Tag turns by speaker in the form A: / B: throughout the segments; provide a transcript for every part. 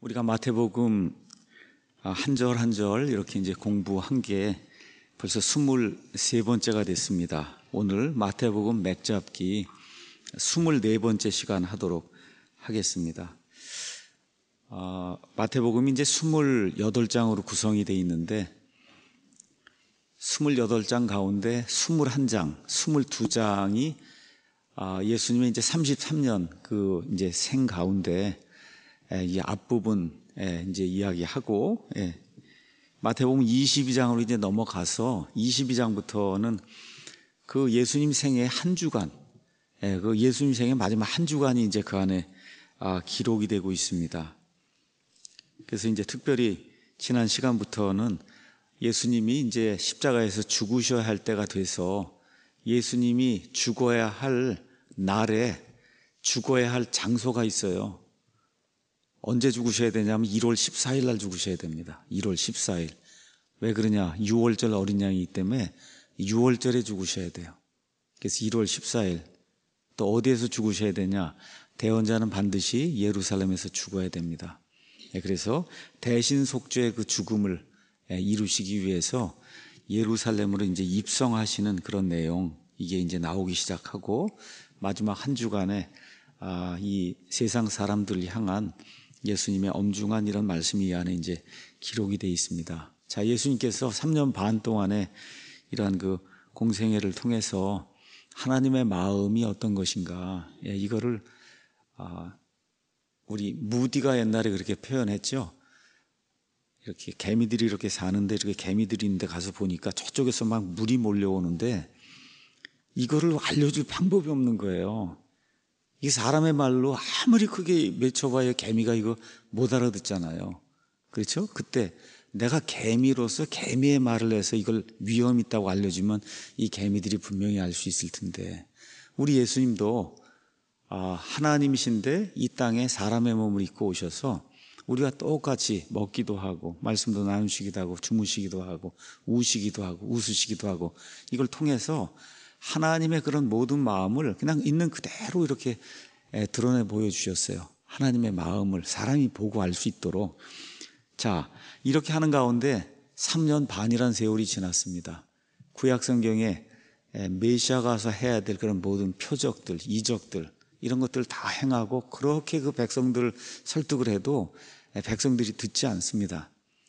A: 우리가 마태복음 한 절 한 절 이렇게 이제 공부한 게 벌써 23번째가 됐습니다. 오늘 마태복음 맥잡기 24번째 시간 하도록 하겠습니다. 마태복음이 이제 28장으로 구성이 되어 있는데 28장 가운데 21장, 22장이 예수님의 이제 33년 그 이제 생 가운데 이 앞부분 이제 이야기하고 마태복음 22장으로 이제 넘어가서 22장부터는 그 예수님 생애 한 주간, 그 예수님 생애 마지막 한 주간이 이제 그 안에 기록이 되고 있습니다. 그래서 이제 특별히 지난 시간부터는 예수님이 이제 십자가에서 죽으셔야 할 때가 돼서 예수님이 죽어야 할 날에 죽어야 할 장소가 있어요. 언제 죽으셔야 되냐면 1월 14일 날 죽으셔야 됩니다. 1월 14일. 왜 그러냐? 6월절 어린 양이기 때문에 6월절에 죽으셔야 돼요. 그래서 1월 14일. 또 어디에서 죽으셔야 되냐? 대언자는 반드시 예루살렘에서 죽어야 됩니다. 그래서 대신 속죄의 그 죽음을 이루시기 위해서 예루살렘으로 이제 입성하시는 그런 내용, 이게 이제 나오기 시작하고 마지막 한 주간에 이 세상 사람들을 향한 예수님의 엄중한 이런 말씀이 이 안에 이제 기록이 되어 있습니다. 자, 예수님께서 3년 반 동안에 이러한 그 공생애를 통해서 하나님의 마음이 어떤 것인가, 이거를 우리 무디가 옛날에 그렇게 표현했죠. 이렇게 개미들이 이렇게 사는데 이렇게 개미들이 있는데 가서 보니까 저쪽에서 막 물이 몰려오는데 이거를 알려줄 방법이 없는 거예요. 이 사람의 말로 아무리 크게 외쳐봐야 개미가 이거 못 알아듣잖아요. 그렇죠? 그때 내가 개미로서 개미의 말을 해서 이걸 위험 있다고 알려주면 이 개미들이 분명히 알 수 있을 텐데, 우리 예수님도 하나님이신데 이 땅에 사람의 몸을 입고 오셔서 우리가 똑같이 먹기도 하고 말씀도 나누시기도 하고 주무시기도 하고 우시기도 하고 웃으시기도 하고, 이걸 통해서 하나님의 그런 모든 마음을 그냥 있는 그대로 이렇게 드러내 보여주셨어요. 하나님의 마음을 사람이 보고 알 수 있도록. 자, 이렇게 하는 가운데 3년 반이란 세월이 지났습니다. 구약성경에 메시아가 와서 해야 될 그런 모든 표적들, 이적들, 이런 것들 다 행하고 그렇게 그 백성들을 설득을 해도 백성들이 듣지 않습니다.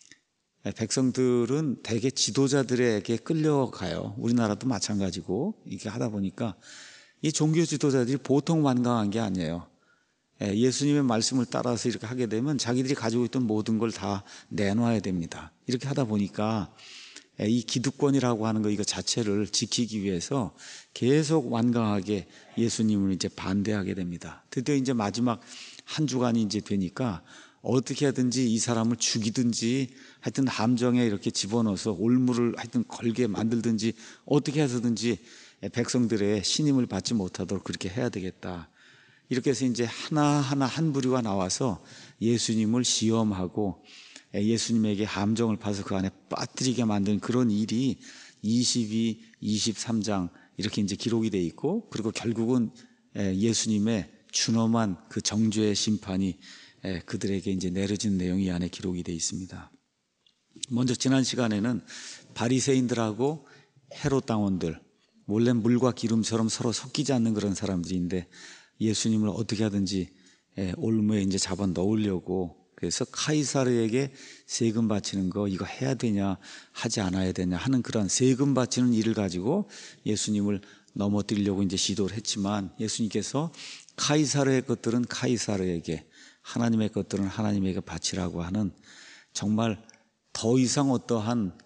A: 백성들은 대개 지도자들에게 끌려가요. 우리나라도 마찬가지고. 이렇게 하다 보니까 이 종교 지도자들이 보통 완강한 게 아니에요. 예수님의 말씀을 따라서 이렇게 하게 되면 자기들이 가지고 있던 모든 걸 다 내놔야 됩니다. 이렇게 하다 보니까 이 기득권이라고 하는 거 이거 자체를 지키기 위해서 계속 완강하게 예수님을 이제 반대하게 됩니다. 드디어 이제 마지막 한 주간이 이제 되니까 어떻게 하든지 이 사람을 죽이든지 하여튼 함정에 이렇게 집어넣어서 올무를 하여튼 걸게 만들든지 어떻게 해서든지 백성들의 신임을 받지 못하도록 그렇게 해야 되겠다. 이렇게 해서 이제 하나하나 한 부류가 나와서 예수님을 시험하고 예수님에게 함정을 파서 그 안에 빠뜨리게 만든 그런 일이 22, 23장 이렇게 이제 기록이 돼 있고, 그리고 결국은 예수님의 준엄한 그 정죄의 심판이 그들에게 이제 내려진 내용이 이 안에 기록이 되어 있습니다. 먼저 지난 시간에는 바리새인들하고 헤롯 당원들, 원래 물과 기름처럼 서로 섞이지 않는 그런 사람들인데 예수님을 어떻게 하든지 올무에 이제 잡아 넣으려고, 그래서 카이사르에게 세금 바치는 거 이거 해야 되냐 하지 않아야 되냐 하는 그런 세금 바치는 일을 가지고 예수님을 넘어뜨리려고 이제 시도를 했지만, 예수님께서 카이사르의 것들은 카이사르에게, 하나님의 것들은 하나님에게 바치라고 하는, 정말 더 이상 어떠한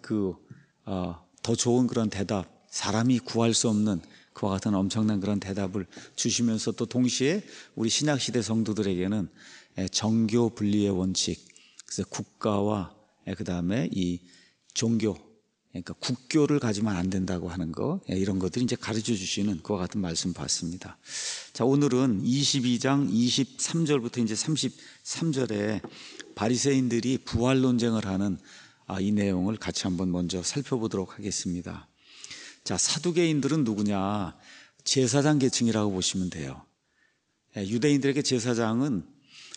A: 더 좋은 그런 대답, 사람이 구할 수 없는 그와 같은 엄청난 그런 대답을 주시면서, 또 동시에 우리 신약시대 성도들에게는 정교 분리의 원칙, 그래서 국가와 그 다음에 이 종교, 그러니까 국교를 가지면 안 된다고 하는 거, 이런 것들이 이제 가르쳐 주시는 그와 같은 말씀 봤습니다. 자, 오늘은 22장 23절부터 이제 33절에 바리새인들이 부활 논쟁을 하는 이 내용을 같이 한번 먼저 살펴보도록 하겠습니다. 자, 사두개인들은 누구냐? 제사장 계층이라고 보시면 돼요. 유대인들에게 제사장은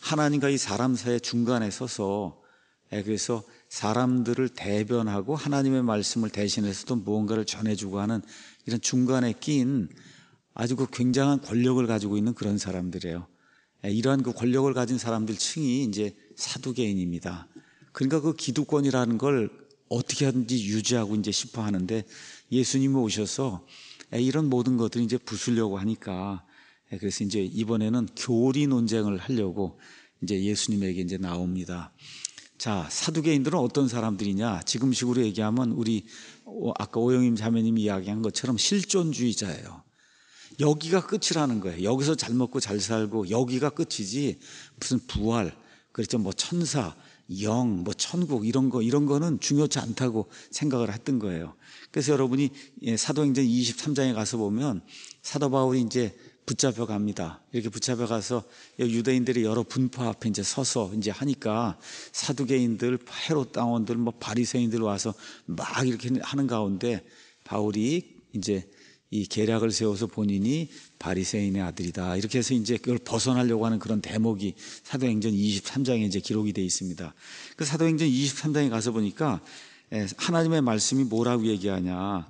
A: 하나님과 이 사람 사이의 중간에 서서 그래서 사람들을 대변하고 하나님의 말씀을 대신해서도 무언가를 전해주고 하는 이런 중간에 낀 아주 그 굉장한 권력을 가지고 있는 그런 사람들이에요. 이러한 그 권력을 가진 사람들 층이 이제 사두개인입니다. 그러니까 그 기득권이라는 걸 어떻게 하든지 유지하고 이제 싶어 하는데 예수님이 오셔서 이런 모든 것들을 이제 부수려고 하니까 그래서 이제 이번에는 교리 논쟁을 하려고 이제 예수님에게 이제 나옵니다. 자, 사두개인들은 어떤 사람들이냐? 지금식으로 얘기하면 우리 아까 오영임 자매님이 이야기한 것처럼 실존주의자예요. 여기가 끝이라는 거예요. 여기서 잘 먹고 잘 살고 여기가 끝이지 무슨 부활, 그렇죠? 뭐 천사, 영, 뭐 천국 이런 거는 중요치 않다고 생각을 했던 거예요. 그래서 여러분이 사도행전 23장에 가서 보면 사도 바울이 이제 붙잡혀 갑니다. 이렇게 붙잡혀 가서 유대인들이 여러 분파 앞에 이제 서서 이제 하니까 사두개인들, 헤롯 당원들, 뭐 바리새인들 와서 막 이렇게 하는 가운데 바울이 이제 이 계략을 세워서 본인이 바리새인의 아들이다. 이렇게 해서 이제 그걸 벗어나려고 하는 그런 대목이 사도행전 23장에 이제 기록이 되어 있습니다. 그 사도행전 23장에 가서 보니까 하나님의 말씀이 뭐라고 얘기하냐.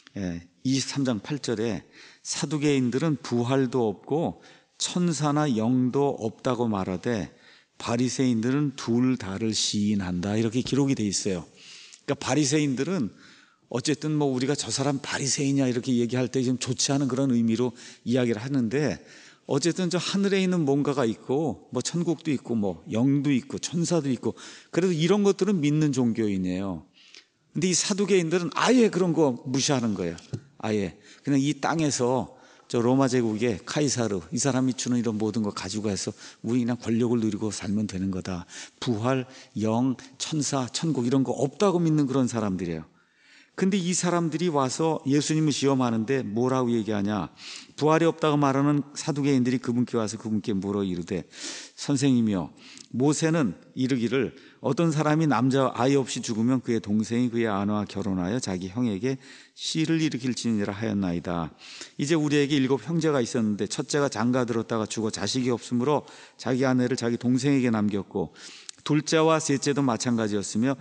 A: 23장 8절에 사두개인들은 부활도 없고 천사나 영도 없다고 말하되 바리새인들은 둘 다를 시인한다. 이렇게 기록이 되어 있어요. 그러니까 바리새인들은 어쨌든 뭐 우리가 저 사람 바리새인이냐 이렇게 얘기할 때 좀 좋지 않은 그런 의미로 이야기를 하는데 어쨌든 저 하늘에 있는 뭔가가 있고 뭐 천국도 있고 뭐 영도 있고 천사도 있고 그래도 이런 것들은 믿는 종교인이에요. 근데 이 사두개인들은 아예 그런 거 무시하는 거예요. 아예 그냥 이 땅에서 저 로마 제국의 카이사르 이 사람이 주는 이런 모든 거 가지고 해서 우리 그냥 권력을 누리고 살면 되는 거다. 부활, 영, 천사, 천국 이런 거 없다고 믿는 그런 사람들이에요. 근데 이 사람들이 와서 예수님을 시험하는데 뭐라고 얘기하냐. 부활이 없다고 말하는 사두개인들이 그분께 와서 그분께 물어 이르되 선생님이여 모세는 이르기를 어떤 사람이 남자 아이 없이 죽으면 그의 동생이 그의 아내와 결혼하여 자기 형에게 씨를 일으킬지니라 하였나이다. 이제 우리에게 7 형제가 있었는데 첫째가 장가 들었다가 죽어 자식이 없으므로 자기 아내를 자기 동생에게 남겼고 둘째와 셋째도 마찬가지였으며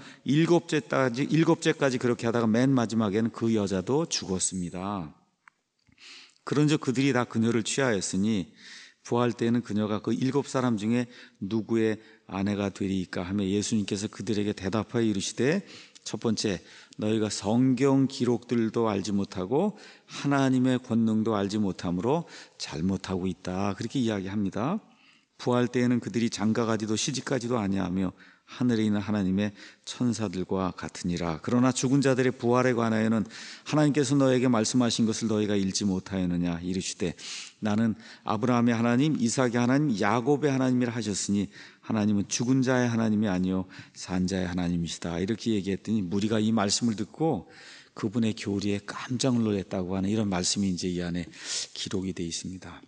A: 일곱째까지 그렇게 하다가 맨 마지막에는 그 여자도 죽었습니다. 그런즉 그들이 다 그녀를 취하였으니 부활 때에는 그녀가 그 7사람 중에 누구의 아내가 되리이까 하며 예수님께서 그들에게 대답하여 이르시되 첫 번째 너희가 성경 기록들도 알지 못하고 하나님의 권능도 알지 못함으로 잘못하고 있다. 그렇게 이야기합니다. 부활 때에는 그들이 장가가지도 시집가지도 아니하며 하늘에 있는 하나님의 천사들과 같으니라. 그러나 죽은 자들의 부활에 관하여는 하나님께서 너에게 말씀하신 것을 너희가 읽지 못하였느냐 이르시되 나는 아브라함의 하나님 이삭의 하나님 야곱의 하나님이라 하셨으니 하나님은 죽은 자의 하나님이 아니요 산 자의 하나님이시다. 이렇게 얘기했더니 무리가 이 말씀을 듣고 그분의 교리에 깜짝 놀랐다고 하는 이런 말씀이 이제 이 안에 기록이 되어 있습니다.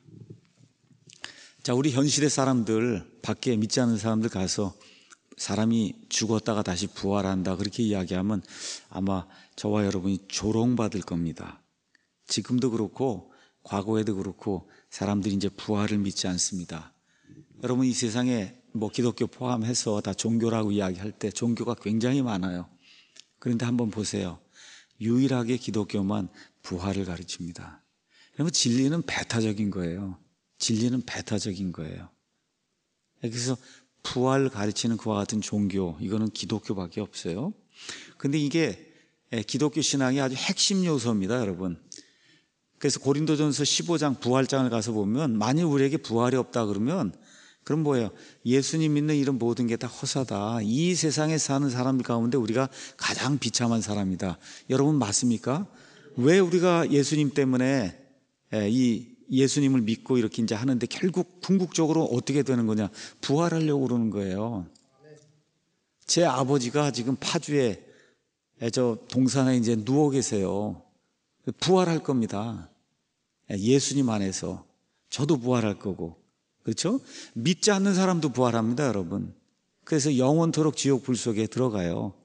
A: 자, 우리 현실의 사람들, 밖에 믿지 않는 사람들 가서 사람이 죽었다가 다시 부활한다 그렇게 이야기하면 아마 저와 여러분이 조롱받을 겁니다. 지금도 그렇고 과거에도 그렇고 사람들이 이제 부활을 믿지 않습니다. 여러분 이 세상에 뭐 기독교 포함해서 다 종교라고 이야기할 때 종교가 굉장히 많아요. 그런데 한번 보세요. 유일하게 기독교만 부활을 가르칩니다. 그러면 진리는 배타적인 거예요. 진리는 배타적인 거예요. 그래서 부활 가르치는 그와 같은 종교 이거는 기독교밖에 없어요. 근데 이게 기독교 신앙의 아주 핵심 요소입니다, 여러분. 그래서 고린도전서 15장 부활장을 가서 보면 만일 우리에게 부활이 없다 그러면 그럼 뭐예요? 예수님 믿는 이런 모든 게 다 허사다. 이 세상에 사는 사람들 가운데 우리가 가장 비참한 사람이다. 여러분 맞습니까? 왜 우리가 예수님 때문에 예수님을 믿고 이렇게 이제 하는데 결국 궁극적으로 어떻게 되는 거냐? 부활하려고 그러는 거예요. 제 아버지가 지금 파주에 저 동산에 이제 누워 계세요. 부활할 겁니다. 예수님 안에서 저도 부활할 거고. 그렇죠? 믿지 않는 사람도 부활합니다, 여러분. 그래서 영원토록 지옥 불 속에 들어가요.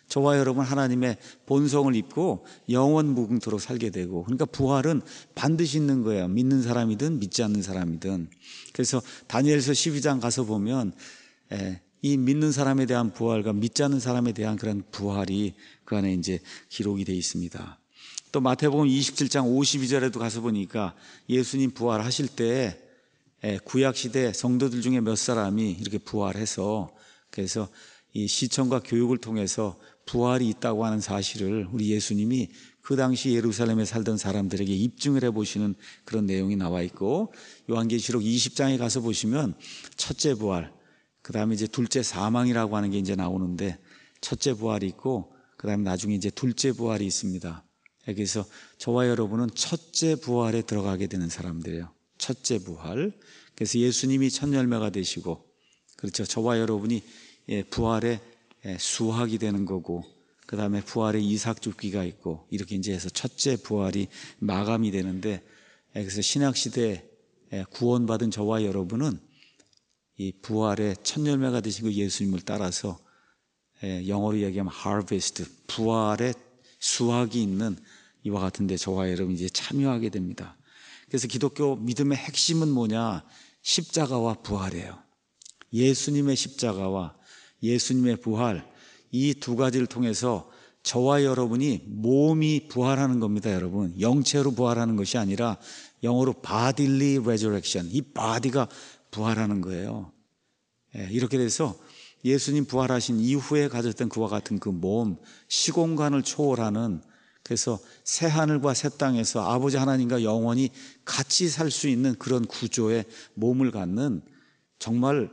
A: 저와 여러분 하나님의 본성을 입고 영원 무궁토록 살게 되고, 그러니까 부활은 반드시 있는 거예요. 믿는 사람이든 믿지 않는 사람이든. 그래서 다니엘서 12장 가서 보면 이 믿는 사람에 대한 부활과 믿지 않는 사람에 대한 그런 부활이 그 안에 이제 기록이 되어 있습니다. 또 마태복음 27장 52절에도 가서 보니까 예수님 부활하실 때 구약시대 성도들 중에 몇 사람이 이렇게 부활해서, 그래서 이 시청과 교육을 통해서 부활이 있다고 하는 사실을 우리 예수님이 그 당시 예루살렘에 살던 사람들에게 입증을 해보시는 그런 내용이 나와 있고, 요한계시록 20장에 가서 보시면 첫째 부활, 그 다음에 이제 둘째 사망이라고 하는 게 이제 나오는데, 첫째 부활이 있고 그 다음에 나중에 이제 둘째 부활이 있습니다. 그래서 저와 여러분은 첫째 부활에 들어가게 되는 사람들이에요. 첫째 부활. 그래서 예수님이 첫 열매가 되시고, 그렇죠, 저와 여러분이 부활의 수확이 되는 거고, 그 다음에 부활의 이삭 줍기가 있고, 이렇게 이제 해서 첫째 부활이 마감이 되는데, 그래서 신약시대에 구원받은 저와 여러분은 이 부활의 첫 열매가 되신 그 예수님을 따라서 영어로 얘기하면 harvest, 부활의 수확이 있는 이와 같은데 저와 여러분 이제 참여하게 됩니다. 그래서 기독교 믿음의 핵심은 뭐냐? 십자가와 부활이에요. 예수님의 십자가와 예수님의 부활, 이 두 가지를 통해서 저와 여러분이 몸이 부활하는 겁니다. 여러분, 영체로 부활하는 것이 아니라 영어로 bodily resurrection, 이 body가 부활하는 거예요. 이렇게 돼서 예수님 부활하신 이후에 가졌던 그와 같은 그 몸, 시공간을 초월하는, 그래서 새 하늘과 새 땅에서 아버지 하나님과 영원히 같이 살 수 있는 그런 구조의 몸을 갖는, 정말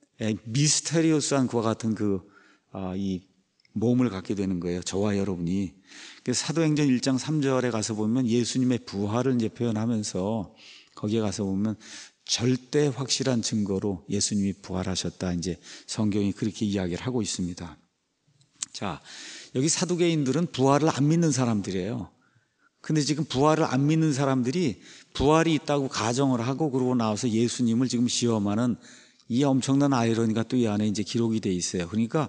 A: 미스테리어스한 그와 같은 이 몸을 갖게 되는 거예요. 저와 여러분이. 그래서 사도행전 1장 3절에 가서 보면 예수님의 부활을 이제 표현하면서 거기에 가서 보면 절대 확실한 증거로 예수님이 부활하셨다, 이제 성경이 그렇게 이야기를 하고 있습니다. 자, 여기 사두개인들은 부활을 안 믿는 사람들이에요. 근데 지금 부활을 안 믿는 사람들이 부활이 있다고 가정을 하고 그러고 나와서 예수님을 지금 시험하는 이 엄청난 아이러니가 또 이 안에 이제 기록이 돼 있어요. 그러니까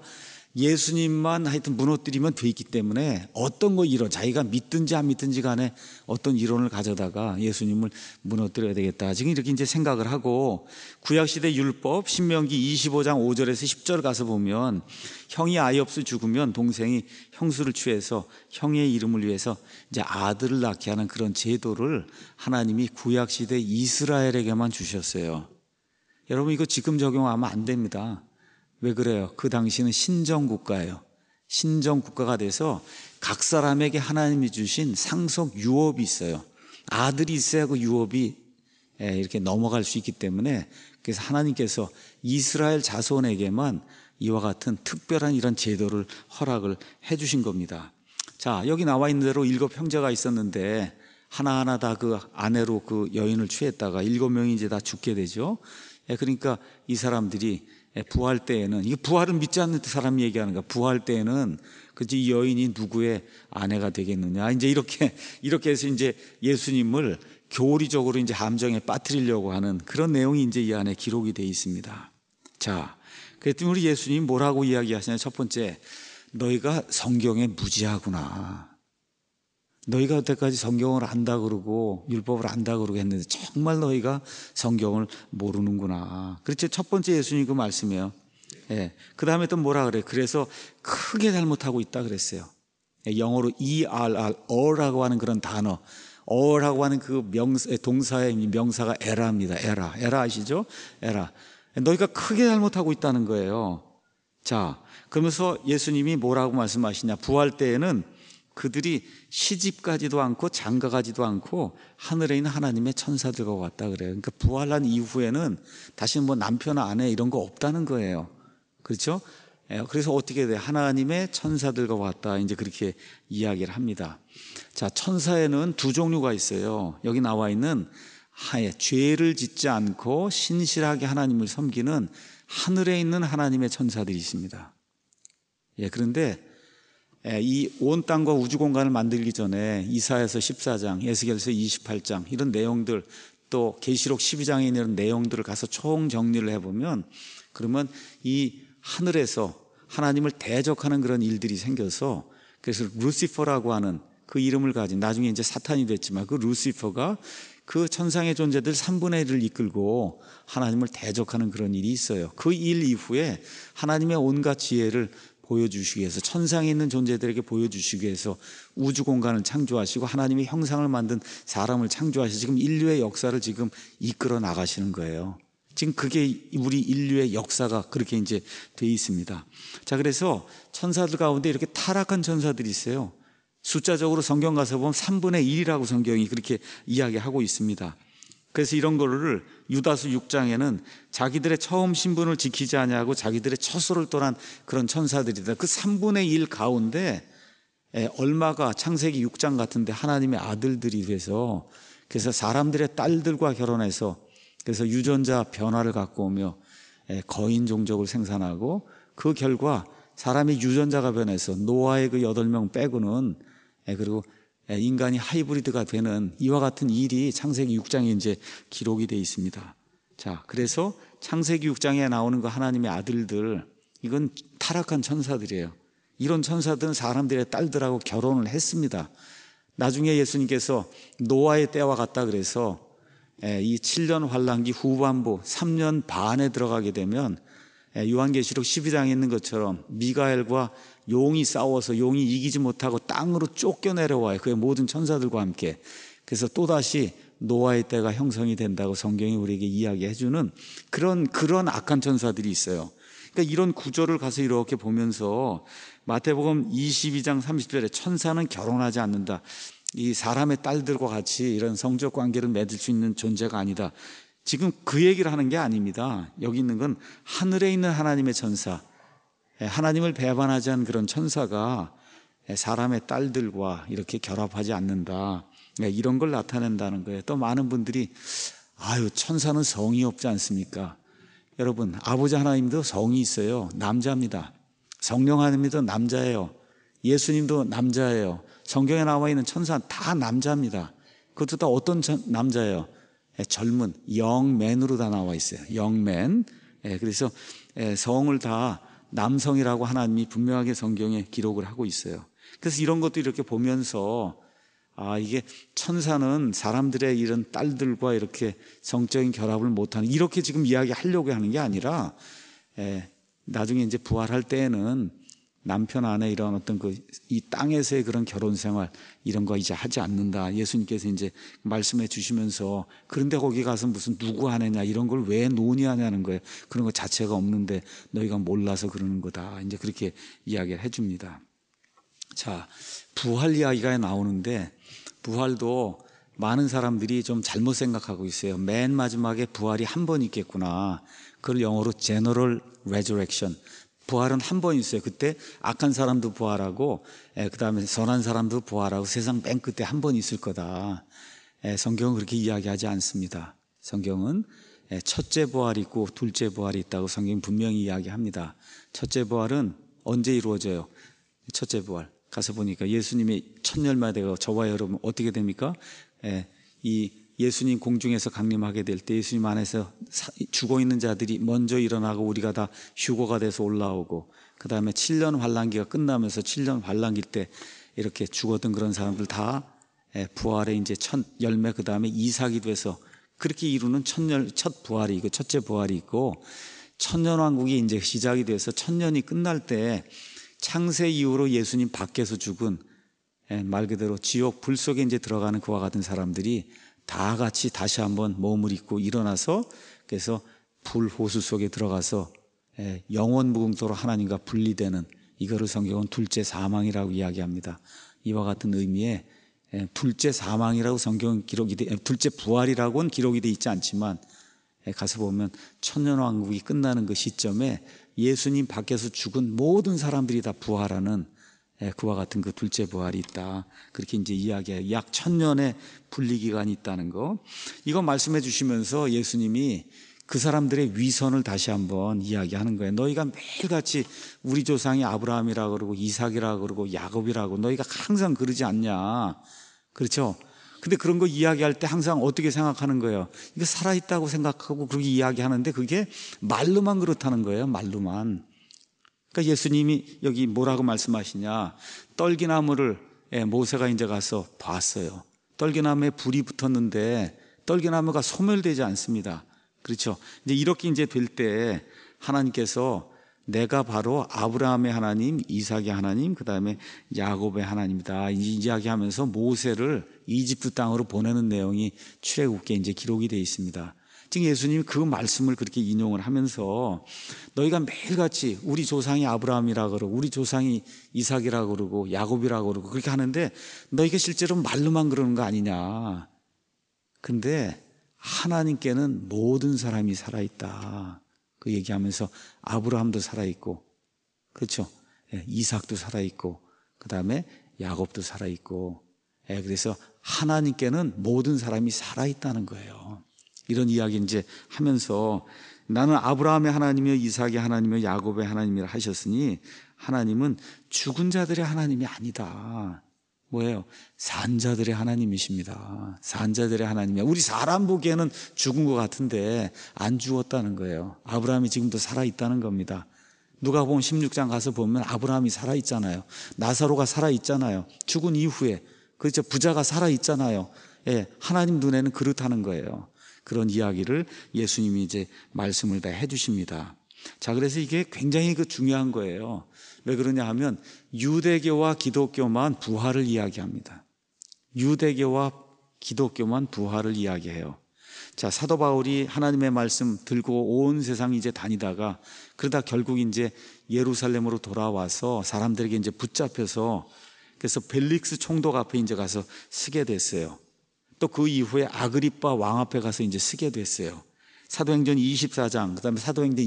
A: 예수님만 하여튼 무너뜨리면 돼 있기 때문에 어떤 거 이론, 자기가 믿든지 안 믿든지 간에 어떤 이론을 가져다가 예수님을 무너뜨려야 되겠다, 지금 이렇게 이제 생각을 하고, 구약시대 율법 신명기 25장 5절에서 10절 가서 보면 형이 아이 없이 죽으면 동생이 형수를 취해서 형의 이름을 위해서 이제 아들을 낳게 하는 그런 제도를 하나님이 구약시대 이스라엘에게만 주셨어요. 여러분, 이거 지금 적용하면 안 됩니다. 왜 그래요? 그 당시는 신정국가예요. 신정국가가 돼서 각 사람에게 하나님이 주신 상속 유업이 있어요. 아들이 있어야 그 유업이 이렇게 넘어갈 수 있기 때문에, 그래서 하나님께서 이스라엘 자손에게만 이와 같은 특별한 이런 제도를 허락을 해 주신 겁니다. 자, 여기 나와 있는 대로 7 형제가 있었는데 하나하나 다 그 아내로 그 여인을 취했다가 7명이 이제 다 죽게 되죠. 그러니까 이 사람들이 부활 때에는, 이게 부활은 믿지 않는 사람이 얘기하는 거야. 부활 때에는 그치, 이 여인이 누구의 아내가 되겠느냐, 이제 이렇게 해서 이제 예수님을 교리적으로 이제 함정에 빠뜨리려고 하는 그런 내용이 이제 이 안에 기록이 되어 있습니다. 자, 그랬더니 우리 예수님이 뭐라고 이야기하시냐? 첫 번째, 너희가 성경에 무지하구나. 너희가 여태까지 성경을 안다 그러고 율법을 안다 그러고 했는데 정말 너희가 성경을 모르는구나. 그렇죠. 첫 번째 예수님 그 말씀이에요. 그 다음에 또 뭐라 그래? 그래서 크게 잘못하고 있다 그랬어요. 영어로 ERR라고 하는 그런 단어, 어라고 하는 그 동사의 명사가 에라입니다. 에라 아시죠? 에라. 너희가 크게 잘못하고 있다는 거예요. 자, 그러면서 예수님이 뭐라고 말씀하시냐? 부활 때에는 그들이 시집가지도 않고 장가가지도 않고 하늘에 있는 하나님의 천사들과 왔다 그래요. 그러니까 부활한 이후에는 다시 뭐 남편 아내 이런 거 없다는 거예요. 그렇죠? 그래서 어떻게 돼요? 하나님의 천사들과 왔다, 이제 그렇게 이야기를 합니다. 자, 천사에는 두 종류가 있어요. 여기 나와 있는 죄를 짓지 않고 신실하게 하나님을 섬기는 하늘에 있는 하나님의 천사들이 있습니다. 그런데 이 온 땅과 우주 공간을 만들기 전에 이사야서 14장, 에스겔서 28장 이런 내용들, 또 계시록 12장에 있는 내용들을 가서 총 정리를 해보면, 그러면 이 하늘에서 하나님을 대적하는 그런 일들이 생겨서, 그래서 루시퍼라고 하는 그 이름을 가진, 나중에 이제 사탄이 됐지만 그 루시퍼가 그 천상의 존재들 3분의 1을 이끌고 하나님을 대적하는 그런 일이 있어요. 그 일 이후에 하나님의 온갖 지혜를 보여주시기 위해서, 천상에 있는 존재들에게 보여주시기 위해서 우주 공간을 창조하시고 하나님의 형상을 만든 사람을 창조하셔서 지금 인류의 역사를 지금 이끌어 나가시는 거예요. 지금 그게 우리 인류의 역사가 그렇게 이제 돼 있습니다. 자, 그래서 천사들 가운데 이렇게 타락한 천사들이 있어요. 숫자적으로 성경 가서 보면 3분의 1이라고 성경이 그렇게 이야기하고 있습니다. 그래서 이런 거를 유다서 6장에는 자기들의 처음 신분을 지키지 아니하고 자기들의 처소를 떠난 그런 천사들이다. 그 3분의 1 가운데 얼마가 창세기 6장 같은데 하나님의 아들들이 돼서, 그래서 사람들의 딸들과 결혼해서 그래서 유전자 변화를 갖고 오며 거인 종족을 생산하고, 그 결과 사람의 유전자가 변해서 노아의 그 8명 빼고는, 그리고 인간이 하이브리드가 되는 이와 같은 일이 창세기 6장에 이제 기록이 되어 있습니다. 자, 그래서 창세기 6장에 나오는 그 하나님의 아들들, 이건 타락한 천사들이에요. 이런 천사들은 사람들의 딸들하고 결혼을 했습니다. 나중에 예수님께서 노아의 때와 같다 그래서 이 7년 환란기 후반부 3년 반에 들어가게 되면 요한계시록 12장에 있는 것처럼 미가엘과 용이 싸워서 용이 이기지 못하고 땅으로 쫓겨내려와요. 그의 모든 천사들과 함께. 그래서 또다시 노아의 때가 형성이 된다고 성경이 우리에게 이야기해주는 그런 악한 천사들이 있어요. 그러니까 이런 구조를 가서 이렇게 보면서 마태복음 22장 30절에 천사는 결혼하지 않는다. 이 사람의 딸들과 같이 이런 성적 관계를 맺을 수 있는 존재가 아니다. 지금 그 얘기를 하는 게 아닙니다. 여기 있는 건 하늘에 있는 하나님의 천사, 하나님을 배반하지 않은 그런 천사가 사람의 딸들과 이렇게 결합하지 않는다, 이런 걸 나타낸다는 거예요. 또 많은 분들이 천사는 성이 없지 않습니까? 여러분, 아버지 하나님도 성이 있어요. 남자입니다. 성령 하나님도 남자예요. 예수님도 남자예요. 성경에 나와 있는 천사는 다 남자입니다. 그것도 다 어떤 남자예요? 젊은 영맨으로 다 나와 있어요. 영맨. 그래서 성을 다 남성이라고 하나님이 분명하게 성경에 기록을 하고 있어요. 그래서 이런 것도 이렇게 보면서 이게 천사는 사람들의 이런 딸들과 이렇게 성적인 결합을 못하는, 이렇게 지금 이야기하려고 하는 게 아니라 나중에 이제 부활할 때에는 남편 아내 이런 어떤 이 땅에서의 그런 결혼 생활 이런 거 이제 하지 않는다. 예수님께서 이제 말씀해 주시면서, 그런데 거기 가서 무슨 누구 하느냐 이런 걸 왜 논의하냐는 거예요. 그런 거 자체가 없는데 너희가 몰라서 그러는 거다. 이제 그렇게 이야기를 해 줍니다. 자, 부활 이야기가 나오는데 부활도 많은 사람들이 좀 잘못 생각하고 있어요. 맨 마지막에 부활이 한 번 있겠구나. 그걸 영어로 General Resurrection. 부활은 한 번 있어요. 그때 악한 사람도 부활하고 그 다음에 선한 사람도 부활하고 세상 맨 끝에 한 번 있을 거다. 성경은 그렇게 이야기하지 않습니다. 성경은 첫째 부활이 있고 둘째 부활이 있다고 성경은 분명히 이야기합니다. 첫째 부활은 언제 이루어져요? 첫째 부활 가서 보니까 예수님이 첫 열마되고 저와 여러분 어떻게 됩니까? 이 예수님 공중에서 강림하게 될 때 예수님 안에서 죽어있는 자들이 먼저 일어나고 우리가 다 휴거가 돼서 올라오고, 그 다음에 7년 환란기가 끝나면서 7년 환란기 때 이렇게 죽었던 그런 사람들 다 부활의 이제 첫 열매, 그 다음에 이삭이 돼서 그렇게 이루는 첫 부활이 있고 첫째 부활이 있고, 천년왕국이 이제 시작이 돼서 천년이 끝날 때 창세 이후로 예수님 밖에서 죽은 말 그대로 지옥 불 속에 이제 들어가는 그와 같은 사람들이 다 같이 다시 한번 몸을 입고 일어나서, 그래서 불 호수 속에 들어가서 영원 무궁토록 하나님과 분리되는, 이거를 성경은 둘째 사망이라고 이야기합니다. 이와 같은 의미의 둘째 사망이라고 성경은 기록이 돼, 둘째 부활이라고는 기록이 되어 있지 않지만 가서 보면 천년왕국이 끝나는 그 시점에 예수님 밖에서 죽은 모든 사람들이 다 부활하는 그와 같은 그 둘째 부활이 있다. 그렇게 이제 이야기해요. 약 1000년의 분리기간이 있다는 거. 이거 말씀해 주시면서 예수님이 그 사람들의 위선을 다시 한번 이야기하는 거예요. 너희가 매일같이 우리 조상이 아브라함이라고 그러고 이삭이라고 그러고 야곱이라고 너희가 항상 그러지 않냐. 그렇죠? 근데 그런 거 이야기할 때 항상 어떻게 생각하는 거예요? 이거 살아있다고 생각하고 그렇게 이야기하는데 그게 말로만 그렇다는 거예요. 말로만. 그러니까 예수님이 여기 뭐라고 말씀하시냐, 떨기나무를 모세가 이제 가서 봤어요. 떨기나무에 불이 붙었는데 떨기나무가 소멸되지 않습니다. 그렇죠? 이제 이렇게 이제 될 때 하나님께서 내가 바로 아브라함의 하나님, 이삭의 하나님, 그 다음에 야곱의 하나님이다, 이 이야기하면서 모세를 이집트 땅으로 보내는 내용이 출애굽기에 이제 기록이 되어 있습니다. 지금 예수님이 그 말씀을 그렇게 인용을 하면서 너희가 매일같이 우리 조상이 아브라함이라 그러고 우리 조상이 이삭이라 그러고 야곱이라 그러고 그렇게 하는데 너희가 실제로 말로만 그러는 거 아니냐. 근데 하나님께는 모든 사람이 살아있다. 그 얘기하면서 아브라함도 살아있고, 그렇죠? 이삭도 살아있고, 그 다음에 야곱도 살아있고, 그래서 하나님께는 모든 사람이 살아있다는 거예요. 이런 이야기 이제 하면서 나는 아브라함의 하나님이요, 이삭의 하나님이요, 야곱의 하나님이라 하셨으니 하나님은 죽은 자들의 하나님이 아니다. 뭐예요? 산 자들의 하나님이십니다. 산 자들의 하나님이야. 우리 사람 보기에는 죽은 것 같은데 안 죽었다는 거예요. 아브라함이 지금도 살아있다는 겁니다. 누가복음 16장 가서 보면 아브라함이 살아있잖아요. 나사로가 살아있잖아요. 죽은 이후에. 그렇죠. 부자가 살아있잖아요. 하나님 눈에는 그렇다는 거예요. 그런 이야기를 예수님이 이제 말씀을 다 해주십니다. 자, 그래서 이게 굉장히 중요한 거예요. 왜 그러냐 하면 유대교와 기독교만 부활을 이야기합니다. 유대교와 기독교만 부활을 이야기해요. 자, 사도 바울이 하나님의 말씀 들고 온 세상 이제 다니다가 그러다 결국 이제 예루살렘으로 돌아와서 사람들에게 이제 붙잡혀서 그래서 벨릭스 총독 앞에 이제 가서 서게 됐어요. 또 그 이후에 아그리빠 왕 앞에 가서 이제 서게 됐어요. 사도행전 24장, 그 다음에 사도행전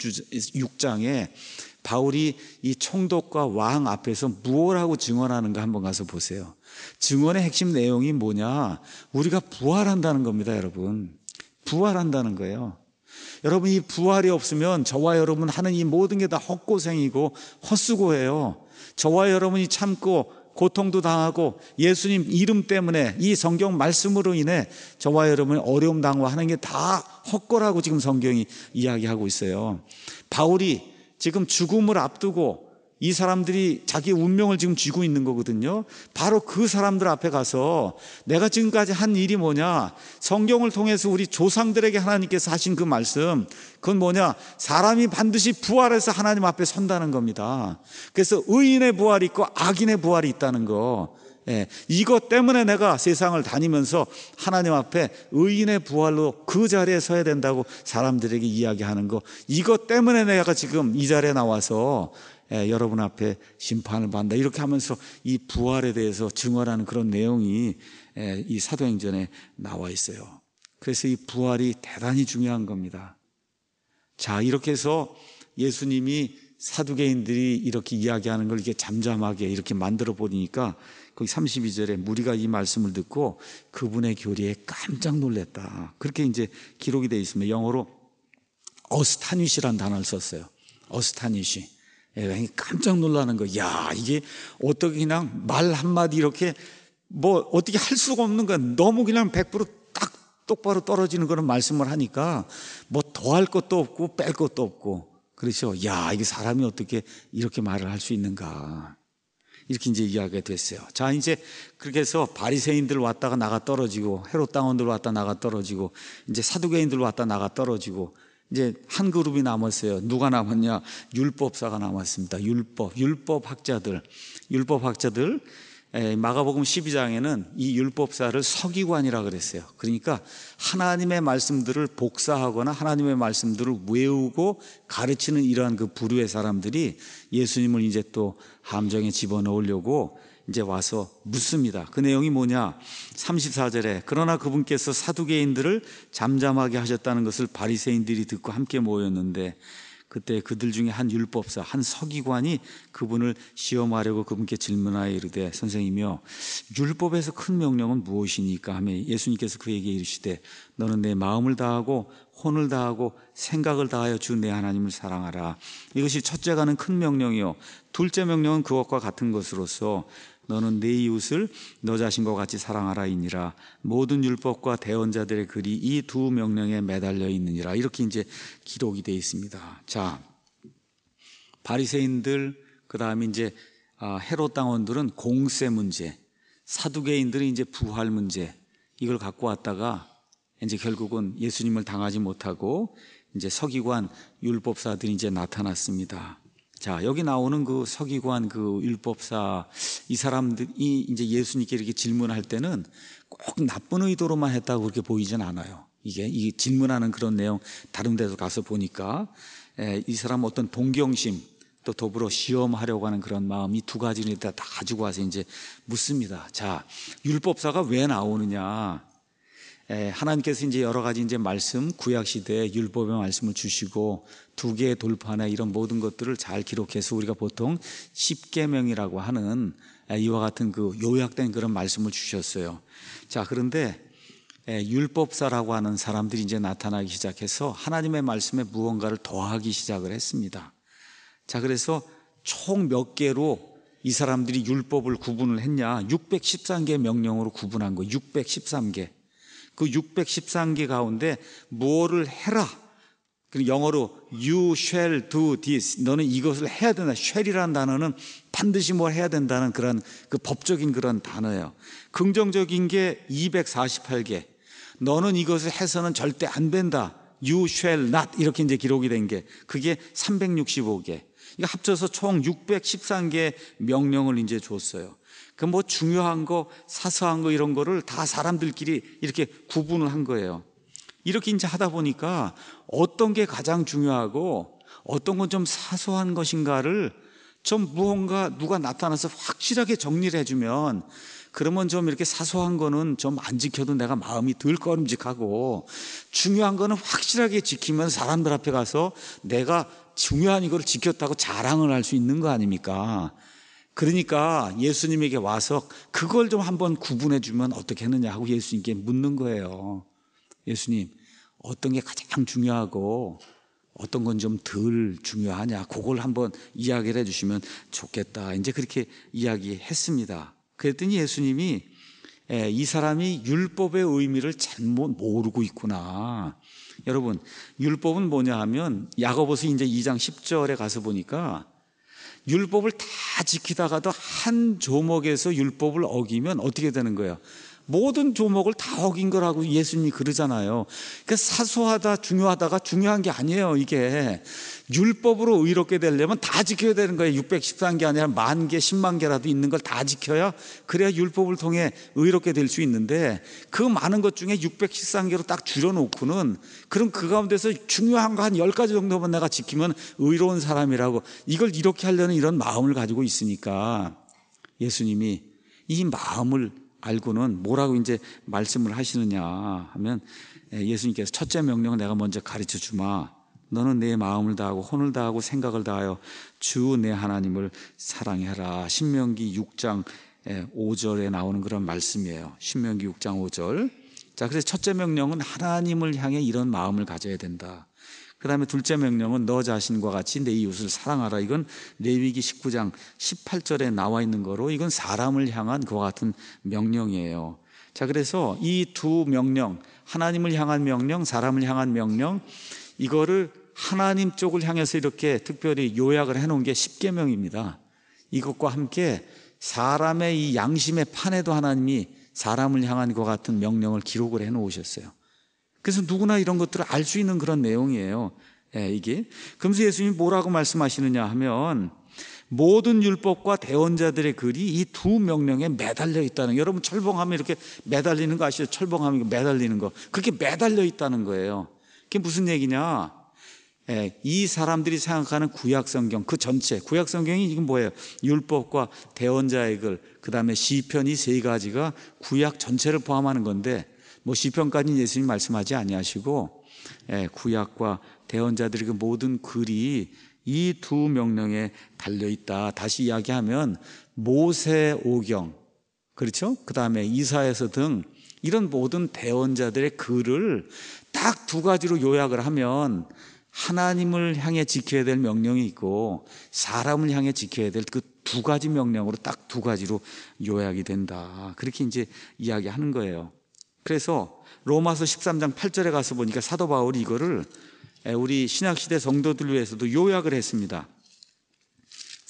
A: 26장에 바울이 이 총독과 왕 앞에서 무엇을 하고 증언하는가 한번 가서 보세요. 증언의 핵심 내용이 뭐냐? 우리가 부활한다는 겁니다, 여러분. 부활한다는 거예요. 여러분, 이 부활이 없으면 저와 여러분 하는 이 모든 게 다 헛고생이고 헛수고예요. 저와 여러분이 참고 고통도 당하고 예수님 이름 때문에 이 성경 말씀으로 인해 저와 여러분이 어려움 당하는 게 다 헛거라고 지금 성경이 이야기하고 있어요. 바울이 지금 죽음을 앞두고 이 사람들이 자기 운명을 지금 쥐고 있는 거거든요. 바로 그 사람들 앞에 가서 내가 지금까지 한 일이 뭐냐, 성경을 통해서 우리 조상들에게 하나님께서 하신 그 말씀, 그건 뭐냐, 사람이 반드시 부활해서 하나님 앞에 선다는 겁니다. 그래서 의인의 부활이 있고 악인의 부활이 있다는 거, 이것 때문에 내가 세상을 다니면서 하나님 앞에 의인의 부활로 그 자리에 서야 된다고 사람들에게 이야기하는 거, 이것 때문에 내가 지금 이 자리에 나와서 여러분 앞에 심판을 받는다, 이렇게 하면서 이 부활에 대해서 증언하는 그런 내용이 이 사도행전에 나와 있어요. 그래서 이 부활이 대단히 중요한 겁니다. 자, 이렇게 해서 예수님이 사두개인들이 이렇게 이야기하는 걸 이렇게 잠잠하게 이렇게 만들어 보니까 거기 32절에 무리가 이 말씀을 듣고 그분의 교리에 깜짝 놀랐다, 그렇게 이제 기록이 되어 있습니다. 영어로 어스타니시라는 단어를 썼어요. 어스타니시. 깜짝 놀라는 거. 야, 이게 어떻게 그냥 말 한마디 이렇게 뭐 어떻게 할 수가 없는 거야. 너무 그냥 100%딱 똑바로 떨어지는 그런 말씀을 하니까 뭐 더할 것도 없고 뺄 것도 없고. 그렇죠. 야, 이게 사람이 어떻게 이렇게 말을 할 수 있는가. 이렇게 이제 이야기가 됐어요. 자, 이제 그렇게 해서 바리새인들 왔다가 나가 떨어지고 헤롯 당원들 왔다 나가 떨어지고 이제 사두개인들 왔다 나가 떨어지고 이제 한 그룹이 남았어요. 누가 남았냐? 율법사가 남았습니다. 율법학자들. 마가복음 12장에는 이 율법사를 서기관이라 그랬어요. 그러니까 하나님의 말씀들을 복사하거나 하나님의 말씀들을 외우고 가르치는 이러한 그 부류의 사람들이 예수님을 이제 또 함정에 집어넣으려고 이제 와서 묻습니다. 그 내용이 뭐냐? 34절에 그러나 그분께서 사두개인들을 잠잠하게 하셨다는 것을 바리새인들이 듣고 함께 모였는데 그때 그들 중에 한 율법사, 한 서기관이 그분을 시험하려고 그분께 질문하여 이르되 선생님이여, 율법에서 큰 명령은 무엇이니까 하며 예수님께서 그에게 이르시되 너는 내 마음을 다하고 혼을 다하고 생각을 다하여 주 내 하나님을 사랑하라. 이것이 첫째가는 큰 명령이요 둘째 명령은 그것과 같은 것으로서 너는 내 이웃을 너 자신과 같이 사랑하라이니라. 모든 율법과 대언자들의 글이 이 두 명령에 매달려 있느니라. 이렇게 이제 기록이 되어 있습니다. 자, 바리새인들, 그다음에 이제 헤롯 당원들은 공세 문제, 사두개인들은 이제 부활 문제, 이걸 갖고 왔다가 이제 결국은 예수님을 당하지 못하고 이제 서기관 율법사들이 이제 나타났습니다. 자, 여기 나오는 그 서기관 그 율법사, 이 사람들이 이제 예수님께 이렇게 질문할 때는 꼭 나쁜 의도로만 했다고 그렇게 보이진 않아요. 이 질문하는 그런 내용 다른 데도 가서 보니까 이 사람 어떤 동경심, 또 더불어 시험하려고 하는 그런 마음, 이 두 가지를 다 가지고 와서 이제 묻습니다. 자, 율법사가 왜 나오느냐? 하나님께서 이제 여러 가지 이제 말씀, 구약 시대에 율법의 말씀을 주시고 두 개의 돌판에 이런 모든 것들을 잘 기록해서 우리가 보통 십계명이라고 하는 이와 같은 그 요약된 그런 말씀을 주셨어요. 자, 그런데 율법사라고 하는 사람들이 이제 나타나기 시작해서 하나님의 말씀에 무언가를 더하기 시작을 했습니다. 자, 그래서 총 몇 개로 이 사람들이 율법을 구분을 했냐? 613개의 명령으로 구분한 거, 613개. 그 613개 가운데 뭐를 해라. 영어로 you shall do this. 너는 이것을 해야 된다. shall이라는 단어는 반드시 뭘 해야 된다는 그런 그 법적인 그런 단어예요. 긍정적인 게 248개. 너는 이것을 해서는 절대 안 된다. You shall not. 이렇게 이제 기록이 된 게 그게 365개. 이거 합쳐서 총 613개 명령을 이제 줬어요. 그 뭐 중요한 거, 사소한 거 이런 거를 다 사람들끼리 이렇게 구분을 한 거예요. 이렇게 이제 하다 보니까 어떤 게 가장 중요하고 어떤 건 좀 사소한 것인가를 좀 무언가 누가 나타나서 확실하게 정리를 해주면 그러면 좀 이렇게 사소한 거는 좀 안 지켜도 내가 마음이 덜 꺼림직하고 중요한 거는 확실하게 지키면 사람들 앞에 가서 내가 중요한 이거를 지켰다고 자랑을 할 수 있는 거 아닙니까? 그러니까 예수님에게 와서 그걸 좀 한번 구분해 주면 어떻게 했느냐 하고 예수님께 묻는 거예요. 예수님, 어떤 게 가장 중요하고 어떤 건 좀 덜 중요하냐, 그걸 한번 이야기를 해 주시면 좋겠다. 이제 그렇게 이야기했습니다. 그랬더니 예수님이 이 사람이 율법의 의미를 잘못 모르고 있구나. 여러분, 율법은 뭐냐 하면 야고보서 이제 2장 10절에 가서 보니까 율법을 다 지키다가도 한 조목에서 율법을 어기면 어떻게 되는 거예요? 모든 조목을 다 어긴 거라고 예수님이 그러잖아요. 그러니까 사소하다 중요하다가 중요한 게 아니에요. 이게 율법으로 의롭게 되려면 다 지켜야 되는 거예요. 613개 아니라 10,000개 10만 개라도 있는 걸 다 지켜야, 그래야 율법을 통해 의롭게 될 수 있는데 그 많은 것 중에 613개로 딱 줄여놓고는 그럼 그 가운데서 중요한 거 한 10가지 정도만 내가 지키면 의로운 사람이라고, 이걸 이렇게 하려는 이런 마음을 가지고 있으니까 예수님이 이 마음을 알고는 뭐라고 이제 말씀을 하시느냐 하면 예수님께서 첫째 명령은 내가 먼저 가르쳐 주마. 너는 내 마음을 다하고 혼을 다하고 생각을 다하여 주 내 하나님을 사랑해라. 신명기 6장 5절에 나오는 그런 말씀이에요. 신명기 6장 5절. 자, 그래서 첫째 명령은 하나님을 향해 이런 마음을 가져야 된다. 그 다음에 둘째 명령은 너 자신과 같이 내 이웃을 사랑하라. 이건 레위기 19장 18절에 나와 있는 거로 이건 사람을 향한 그와 같은 명령이에요. 자, 그래서 이 두 명령, 하나님을 향한 명령, 사람을 향한 명령, 이거를 하나님 쪽을 향해서 이렇게 특별히 요약을 해놓은 게 십계명입니다. 이것과 함께 사람의 이 양심의 판에도 하나님이 사람을 향한 것 같은 명령을 기록을 해놓으셨어요. 그래서 누구나 이런 것들을 알 수 있는 그런 내용이에요. 이게. 그러면서 예수님이 뭐라고 말씀하시느냐 하면 모든 율법과 대언자들의 글이 이 두 명령에 매달려 있다는 거예요. 여러분 철봉하면 이렇게 매달리는 거 아시죠? 철봉하면 매달리는 거. 그렇게 매달려 있다는 거예요. 그게 무슨 얘기냐? 이 사람들이 생각하는 구약성경 그 전체, 구약성경이 이건 뭐예요? 율법과 대언자의 글, 그 다음에 시편 이 세 가지가 구약 전체를 포함하는 건데 뭐 시편까지는 예수님 말씀하지 아니하시고 구약과 대언자들의 그 모든 글이 이 두 명령에 달려있다. 다시 이야기하면 모세오경, 그렇죠? 그 다음에 이사야서 등 이런 모든 대언자들의 글을 딱 두 가지로 요약을 하면 하나님을 향해 지켜야 될 명령이 있고 사람을 향해 지켜야 될 그 두 가지 명령으로 딱 두 가지로 요약이 된다. 그렇게 이제 이야기하는 거예요. 그래서 로마서 13장 8절에 가서 보니까 사도 바울이 이거를 우리 신약시대 성도들 위해서도 요약을 했습니다.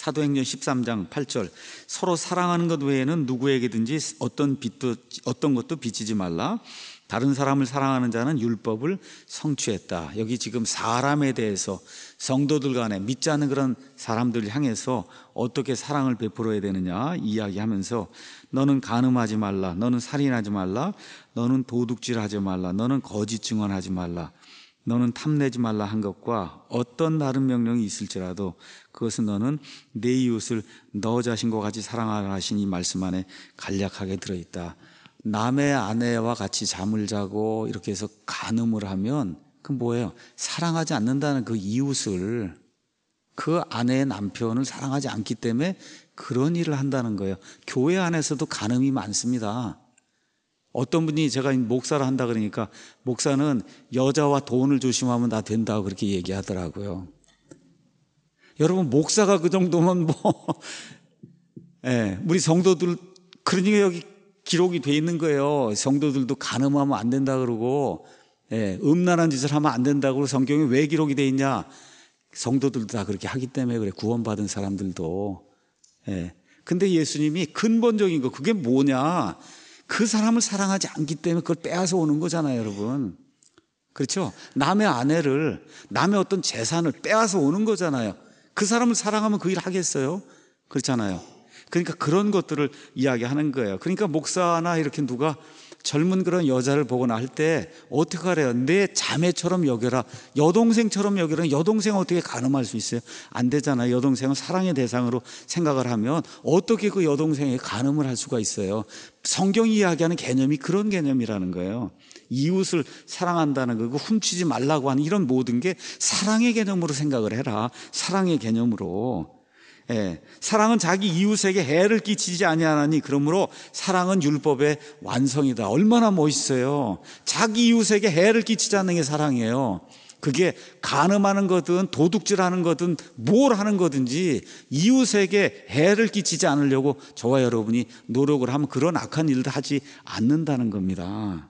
A: 사도행전 13장 8절 서로 사랑하는 것 외에는 누구에게든지 어떤 것도 비치지 말라. 다른 사람을 사랑하는 자는 율법을 성취했다. 여기 지금 사람에 대해서 성도들 간에 믿지 않는 그런 사람들을 향해서 어떻게 사랑을 베풀어야 되느냐 이야기하면서 너는 간음하지 말라, 너는 살인하지 말라, 너는 도둑질하지 말라, 너는 거짓 증언하지 말라, 너는 탐내지 말라 한 것과 어떤 다른 명령이 있을지라도 그것은 너는 내 이웃을 너 자신과 같이 사랑하라 하신 이 말씀 안에 간략하게 들어있다. 남의 아내와 같이 잠을 자고 이렇게 해서 간음을 하면 그 뭐예요? 사랑하지 않는다는 그 이웃을, 그 아내의 남편을 사랑하지 않기 때문에 그런 일을 한다는 거예요. 교회 안에서도 간음이 많습니다. 어떤 분이 제가 목사를 한다 그러니까 목사는 여자와 돈을 조심하면 다 된다고 그렇게 얘기하더라고요. 여러분 목사가 그 정도면 우리 성도들, 그러니까 여기 기록이 돼 있는 거예요. 성도들도 간음하면 안 된다 그러고 음란한 짓을 하면 안 된다고 성경에 왜 기록이 돼 있냐? 성도들도 다 그렇게 하기 때문에 그래. 구원받은 사람들도. 근데 예수님이 근본적인 거, 그게 뭐냐? 그 사람을 사랑하지 않기 때문에 그걸 빼앗아 오는 거잖아요, 여러분. 그렇죠? 남의 아내를, 남의 어떤 재산을 빼앗아 오는 거잖아요. 그 사람을 사랑하면 그 일 하겠어요? 그렇잖아요. 그러니까 그런 것들을 이야기하는 거예요. 그러니까 목사나 이렇게 누가 젊은 그런 여자를 보거나 할 때 어떻게 하래요? 내 자매처럼 여겨라, 여동생처럼 여겨라. 여동생 어떻게 간음할 수 있어요? 안 되잖아요. 여동생을 사랑의 대상으로 생각을 하면 어떻게 그 여동생에게 간음을 할 수가 있어요? 성경이 이야기하는 개념이 그런 개념이라는 거예요. 이웃을 사랑한다는 거, 훔치지 말라고 하는 이런 모든 게 사랑의 개념으로 생각을 해라. 사랑의 개념으로. 사랑은 자기 이웃에게 해를 끼치지 아니하나니 그러므로 사랑은 율법의 완성이다. 얼마나 멋있어요. 자기 이웃에게 해를 끼치지 않는 게 사랑이에요. 그게 간음하는 거든 도둑질하는 거든 뭘 하는 거든지 이웃에게 해를 끼치지 않으려고 저와 여러분이 노력을 하면 그런 악한 일을 하지 않는다는 겁니다.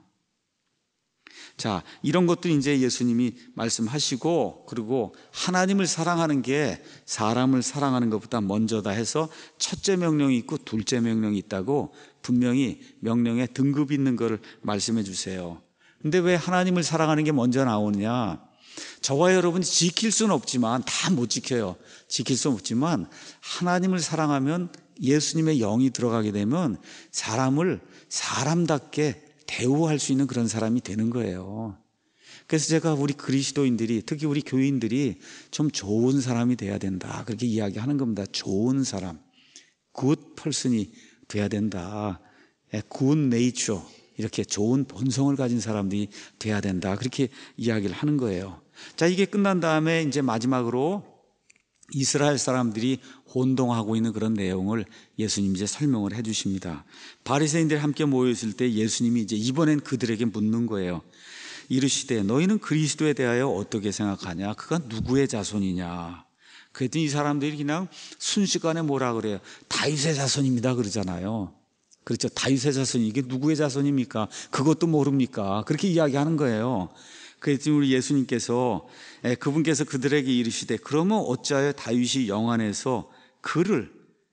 A: 자, 이런 것도 이제 예수님이 말씀하시고, 그리고 하나님을 사랑하는 게 사람을 사랑하는 것보다 먼저다 해서 첫째 명령이 있고 둘째 명령이 있다고 분명히 명령에 등급이 있는 것을 말씀해 주세요. 근데 왜 하나님을 사랑하는 게 먼저 나오느냐? 저와 여러분이 지킬 수는 없지만, 다 못 지켜요. 지킬 수는 없지만 하나님을 사랑하면, 예수님의 영이 들어가게 되면 사람을 사람답게 대우할 수 있는 그런 사람이 되는 거예요. 그래서 제가 우리 그리스도인들이, 특히 우리 교인들이 좀 좋은 사람이 돼야 된다, 그렇게 이야기하는 겁니다. 좋은 사람, good person이 돼야 된다. good nature, 이렇게 좋은 본성을 가진 사람들이 돼야 된다, 그렇게 이야기를 하는 거예요. 자, 이게 끝난 다음에 이제 마지막으로 이스라엘 사람들이 혼동하고 있는 그런 내용을 예수님이 이제 설명을 해 주십니다. 바리새인들이 함께 모여 있을 때 예수님이 이제 이번엔 그들에게 묻는 거예요. 이르시되 너희는 그리스도에 대하여 어떻게 생각하냐? 그가 누구의 자손이냐? 그랬더니 이 사람들이 그냥 순식간에 뭐라 그래요? 다윗의 자손입니다 그러잖아요. 그렇죠? 다윗의 자손이 이게 누구의 자손입니까? 그것도 모릅니까? 그렇게 이야기하는 거예요. 그랬더니 우리 예수님께서, 그분께서 그들에게 이르시되 그러면 어찌하여 다윗이 영안에서 그를,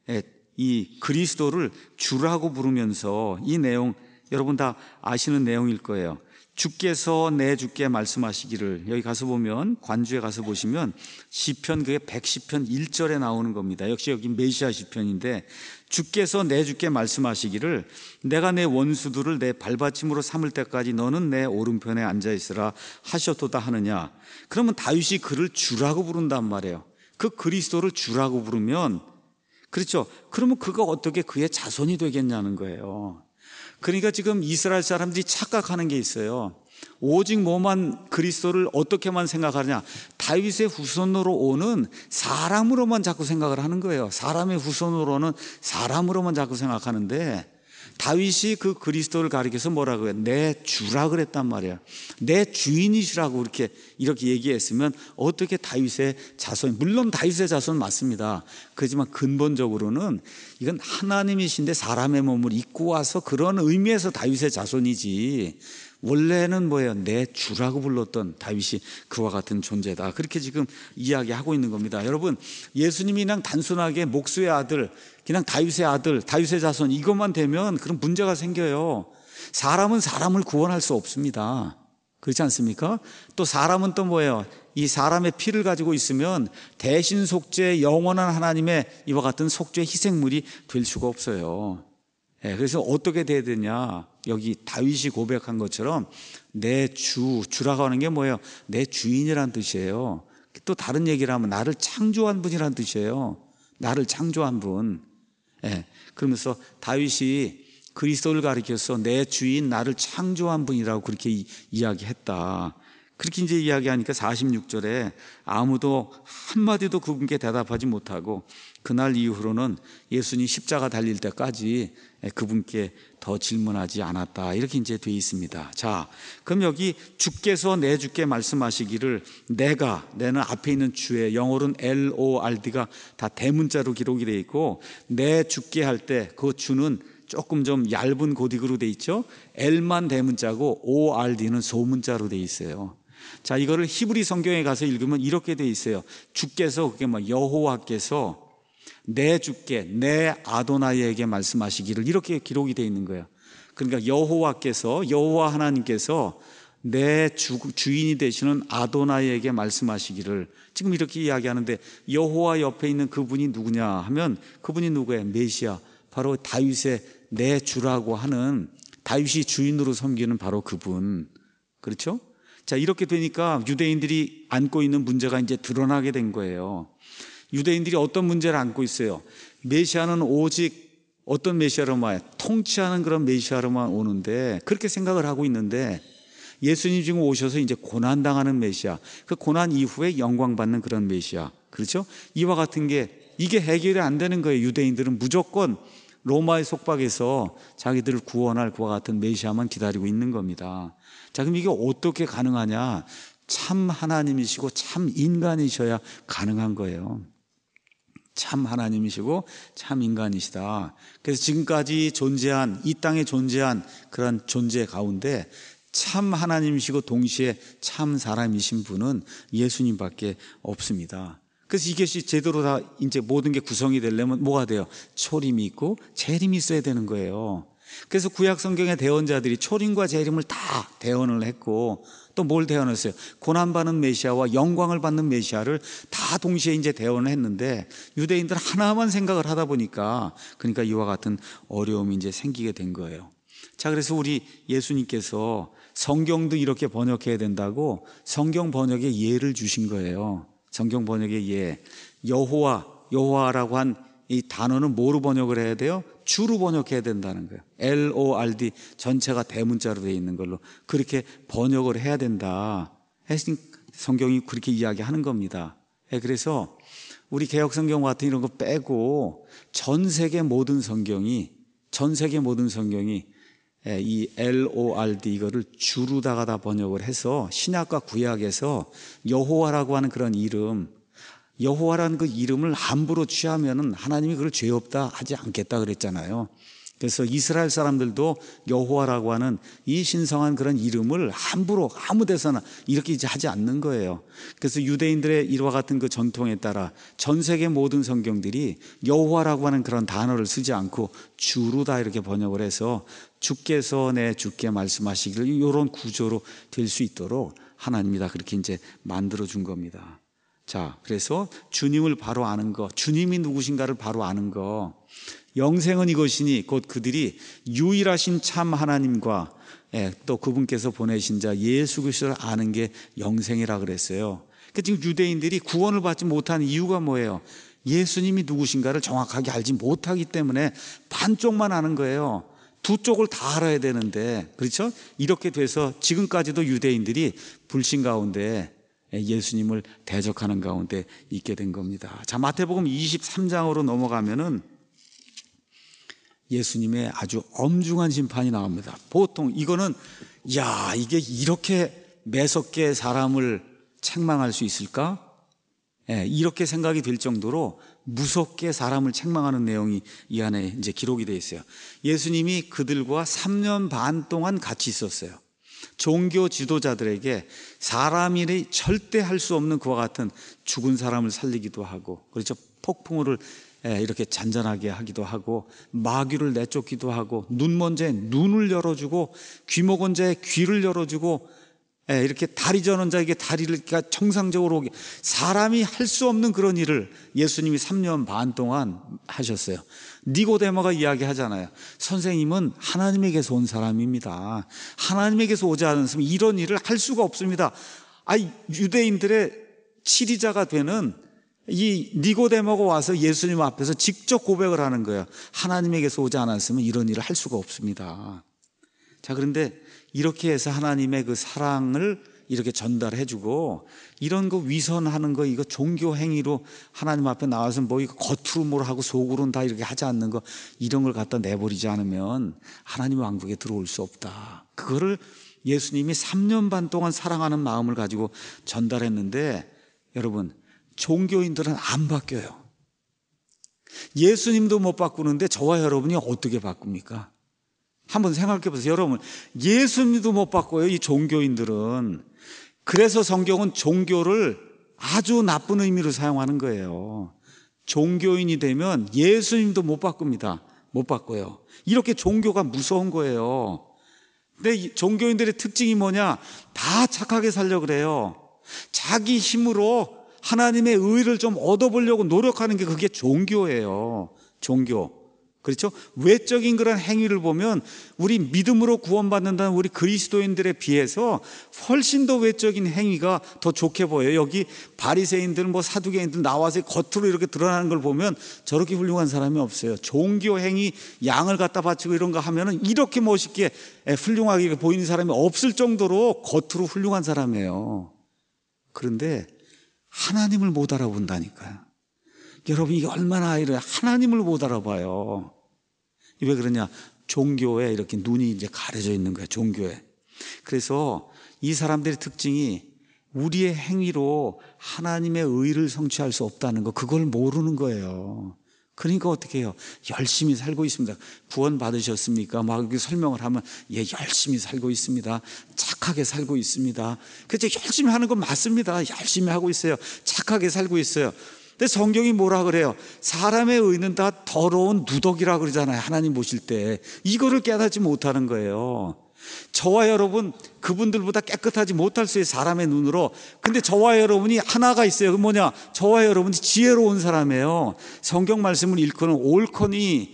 A: 이 그리스도를 주라고 부르면서, 이 내용 여러분 다 아시는 내용일 거예요. 주께서 내 주께 말씀하시기를, 여기 가서 보면, 관주에 가서 보시면 시편, 그게 110편 1절에 나오는 겁니다. 역시 여기 메시아 시편인데, 주께서 내 주께 말씀하시기를 내가 내 원수들을 내 발받침으로 삼을 때까지 너는 내 오른편에 앉아있으라 하셨도다 하느냐? 그러면 다윗이 그를 주라고 부른단 말이에요. 그 그리스도를 주라고 부르면, 그렇죠? 그러면 그가 어떻게 그의 자손이 되겠냐는 거예요. 그러니까 지금 이스라엘 사람들이 착각하는 게 있어요. 오직 뭐만 그리스도를 어떻게만 생각하느냐? 다윗의 후손으로 오는 사람으로만 자꾸 생각을 하는 거예요. 사람의 후손으로는 사람으로만 자꾸 생각하는데, 다윗이 그 그리스도를 가리켜서 뭐라고 해요? 내 주라 그랬단 말이에요. 내 주인이시라고 이렇게 얘기했으면 어떻게 다윗의 자손, 물론 다윗의 자손 맞습니다. 그렇지만 근본적으로는 이건 하나님이신데 사람의 몸을 입고 와서 그런 의미에서 다윗의 자손이지, 원래는 뭐예요? 내 주라고 불렀던 다윗이 그와 같은 존재다. 그렇게 지금 이야기하고 있는 겁니다. 여러분, 예수님이 그냥 단순하게 목수의 아들, 그냥 다윗의 아들, 다윗의 자손 이것만 되면 그런 문제가 생겨요. 사람은 사람을 구원할 수 없습니다. 그렇지 않습니까? 또 사람은 또 뭐예요? 이 사람의 피를 가지고 있으면 대신 속죄, 영원한 하나님의 이와 같은 속죄 희생물이 될 수가 없어요. 그래서 어떻게 돼야 되냐? 여기 다윗이 고백한 것처럼 내 주라고 하는 게 뭐예요? 내 주인이란 뜻이에요. 또 다른 얘기를 하면 나를 창조한 분이란 뜻이에요. 나를 창조한 분. 그러면서 다윗이 그리스도를 가리켜서 내 주인, 나를 창조한 분이라고 그렇게 이야기했다. 그렇게 이제 이야기하니까 46절에 아무도 한마디도 그분께 대답하지 못하고 그날 이후로는 예수님 십자가 달릴 때까지 그분께 더 질문하지 않았다. 이렇게 이제 되어 있습니다. 자, 그럼 여기 주께서 내 주께 말씀하시기를 내는 앞에 있는 주의 영어로는 LORD가 다 대문자로 기록이 되어 있고 내 주께 할 때 그 주는 조금 좀 얇은 고딕으로 되어 있죠. L만 대문자고 ORD는 소문자로 되어 있어요. 자, 이거를 히브리 성경에 가서 읽으면 이렇게 되어 있어요. 주께서 그게 뭐 여호와께서 내 주께 내 아도나이에게 말씀하시기를 이렇게 기록이 되어 있는 거예요. 그러니까 여호와 하나님께서 내 주인이 되시는 아도나이에게 말씀하시기를 지금 이렇게 이야기하는데 여호와 옆에 있는 그분이 누구냐 하면 그분이 누구예요? 메시아, 바로 다윗의 내 주라고 하는 다윗이 주인으로 섬기는 바로 그분. 그렇죠? 자, 이렇게 되니까 유대인들이 안고 있는 문제가 이제 드러나게 된 거예요. 유대인들이 어떤 문제를 안고 있어요? 메시아는 오직 어떤 메시아로만 통치하는 그런 메시아로만 오는데 그렇게 생각을 하고 있는데 예수님 지금 오셔서 이제 고난당하는 메시아, 그 고난 이후에 영광받는 그런 메시아. 그렇죠? 이와 같은 게 이게 해결이 안 되는 거예요. 유대인들은 무조건 로마의 속박에서 자기들을 구원할 그와 같은 메시아만 기다리고 있는 겁니다. 자, 그럼 이게 어떻게 가능하냐? 참 하나님이시고 참 인간이셔야 가능한 거예요. 참 하나님이시고 참 인간이시다. 그래서 지금까지 존재한 이 땅에 존재한 그런 존재 가운데 참 하나님이시고 동시에 참 사람이신 분은 예수님밖에 없습니다. 그래서 이것이 제대로 다 이제 모든 게 구성이 되려면 뭐가 돼요? 초림이 있고 재림이 있어야 되는 거예요. 그래서 구약 성경의 대언자들이 초림과 재림을 다 대언을 했고 또 뭘 대언했어요? 고난받는 메시아와 영광을 받는 메시아를 다 동시에 이제 대언을 했는데 유대인들 하나만 생각을 하다 보니까 그러니까 이와 같은 어려움이 이제 생기게 된 거예요. 자, 그래서 우리 예수님께서 성경도 이렇게 번역해야 된다고 성경 번역에 예를 주신 거예요. 성경 번역의 예, 여호와라고 한 이 단어는 뭐로 번역을 해야 돼요? 주로 번역해야 된다는 거예요. LORD 전체가 대문자로 되어 있는 걸로 그렇게 번역을 해야 된다. 성경이 그렇게 이야기하는 겁니다. 그래서 우리 개역 성경 같은 이런 거 빼고 전 세계 모든 성경이 이 LORD 이거를 주로다가 다 번역을 해서 신약과 구약에서 여호와라고 하는 그런 이름, 여호와라는 그 이름을 함부로 취하면은 하나님이 그걸 죄 없다 하지 않겠다 그랬잖아요. 그래서 이스라엘 사람들도 여호와라고 하는 이 신성한 그런 이름을 함부로 아무 데서나 이렇게 이제 하지 않는 거예요. 그래서 유대인들의 이와 같은 그 전통에 따라 전 세계 모든 성경들이 여호와라고 하는 그런 단어를 쓰지 않고 주로 다 이렇게 번역을 해서 주께서 내 주께 말씀하시기를 이런 구조로 될 수 있도록 하나님이 다 그렇게 이제 만들어 준 겁니다. 자, 그래서 주님을 바로 아는 거, 주님이 누구신가를 바로 아는 거, 영생은 이것이니 곧 그들이 유일하신 참 하나님과 또 그분께서 보내신 자 예수 그리스도를 아는 게 영생이라 그랬어요. 그러니까 지금 유대인들이 구원을 받지 못하는 이유가 뭐예요? 예수님이 누구신가를 정확하게 알지 못하기 때문에 반쪽만 아는 거예요. 두 쪽을 다 알아야 되는데, 그렇죠? 이렇게 돼서 지금까지도 유대인들이 불신 가운데 예수님을 대적하는 가운데 있게 된 겁니다. 자, 마태복음 23장으로 넘어가면은 예수님의 아주 엄중한 심판이 나옵니다. 보통 이거는 이게 이렇게 매섭게 사람을 책망할 수 있을까? 이렇게 생각이 들 정도로 무섭게 사람을 책망하는 내용이 이 안에 이제 기록이 되어 있어요. 예수님이 그들과 3년 반 동안 같이 있었어요. 종교 지도자들에게 사람이 절대 할 수 없는 그와 같은 죽은 사람을 살리기도 하고, 그렇죠? 폭풍우를 이렇게 잔잔하게 하기도 하고, 마귀를 내쫓기도 하고, 눈먼 자의 눈을 열어주고, 귀목은 자의 귀를 열어주고, 이렇게 다리 저는 자에게 다리를 정상적으로 오게, 사람이 할 수 없는 그런 일을 예수님이 3년 반 동안 하셨어요. 니고데모가 이야기하잖아요. 선생님은 하나님에게서 온 사람입니다. 하나님에게서 오지 않으면 이런 일을 할 수가 없습니다. 유대인들의 치리자가 되는 이 니고데모가 와서 예수님 앞에서 직접 고백을 하는 거예요. 하나님에게서 오지 않았으면 이런 일을 할 수가 없습니다. 자, 그런데 이렇게 해서 하나님의 그 사랑을 이렇게 전달해주고, 이런 거 위선하는 거, 이거 종교 행위로 하나님 앞에 나와서 뭐 이거 겉으로 뭘 하고 속으로는 다 이렇게 하지 않는 거, 이런 걸 갖다 내버리지 않으면 하나님의 왕국에 들어올 수 없다. 그거를 예수님이 3년 반 동안 사랑하는 마음을 가지고 전달했는데, 여러분, 종교인들은 안 바뀌어요. 예수님도 못 바꾸는데 저와 여러분이 어떻게 바꿉니까? 한번 생각해 보세요. 여러분, 예수님도 못 바꿔요, 이 종교인들은. 그래서 성경은 종교를 아주 나쁜 의미로 사용하는 거예요. 종교인이 되면 예수님도 못 바꿉니다. 못 바꿔요. 이렇게 종교가 무서운 거예요. 근데 이 종교인들의 특징이 뭐냐? 다 착하게 살려고 그래요. 자기 힘으로 하나님의 의를 좀 얻어보려고 노력하는 게 그게 종교예요. 종교. 그렇죠? 외적인 그런 행위를 보면 우리 믿음으로 구원받는다는 우리 그리스도인들에 비해서 훨씬 더 외적인 행위가 더 좋게 보여요. 여기 바리새인들, 뭐 사두개인들 나와서 겉으로 이렇게 드러나는 걸 보면 저렇게 훌륭한 사람이 없어요. 종교 행위, 양을 갖다 바치고 이런 거 하면은 이렇게 멋있게 훌륭하게 보이는 사람이 없을 정도로 겉으로 훌륭한 사람이에요. 그런데 하나님을 못 알아본다니까요. 여러분, 이게 얼마나 이래, 하나님을 못 알아봐요. 왜 그러냐? 종교에 이렇게 눈이 이제 가려져 있는 거예요, 종교에. 그래서 이 사람들의 특징이 우리의 행위로 하나님의 의를 성취할 수 없다는 거, 그걸 모르는 거예요. 그러니까 어떻게 해요? 열심히 살고 있습니다. 구원 받으셨습니까? 막 이렇게 설명을 하면, 예, 열심히 살고 있습니다. 착하게 살고 있습니다. 그렇죠? 열심히 하는 건 맞습니다. 열심히 하고 있어요. 착하게 살고 있어요. 근데 성경이 뭐라 그래요? 사람의 의는 다 더러운 누더기라 그러잖아요. 하나님 보실 때. 이거를 깨닫지 못하는 거예요. 저와 여러분, 그분들보다 깨끗하지 못할 수 있어요, 사람의 눈으로. 근데 저와 여러분이 하나가 있어요. 그 뭐냐? 저와 여러분이 지혜로운 사람이에요. 성경 말씀을 읽고는 옳거니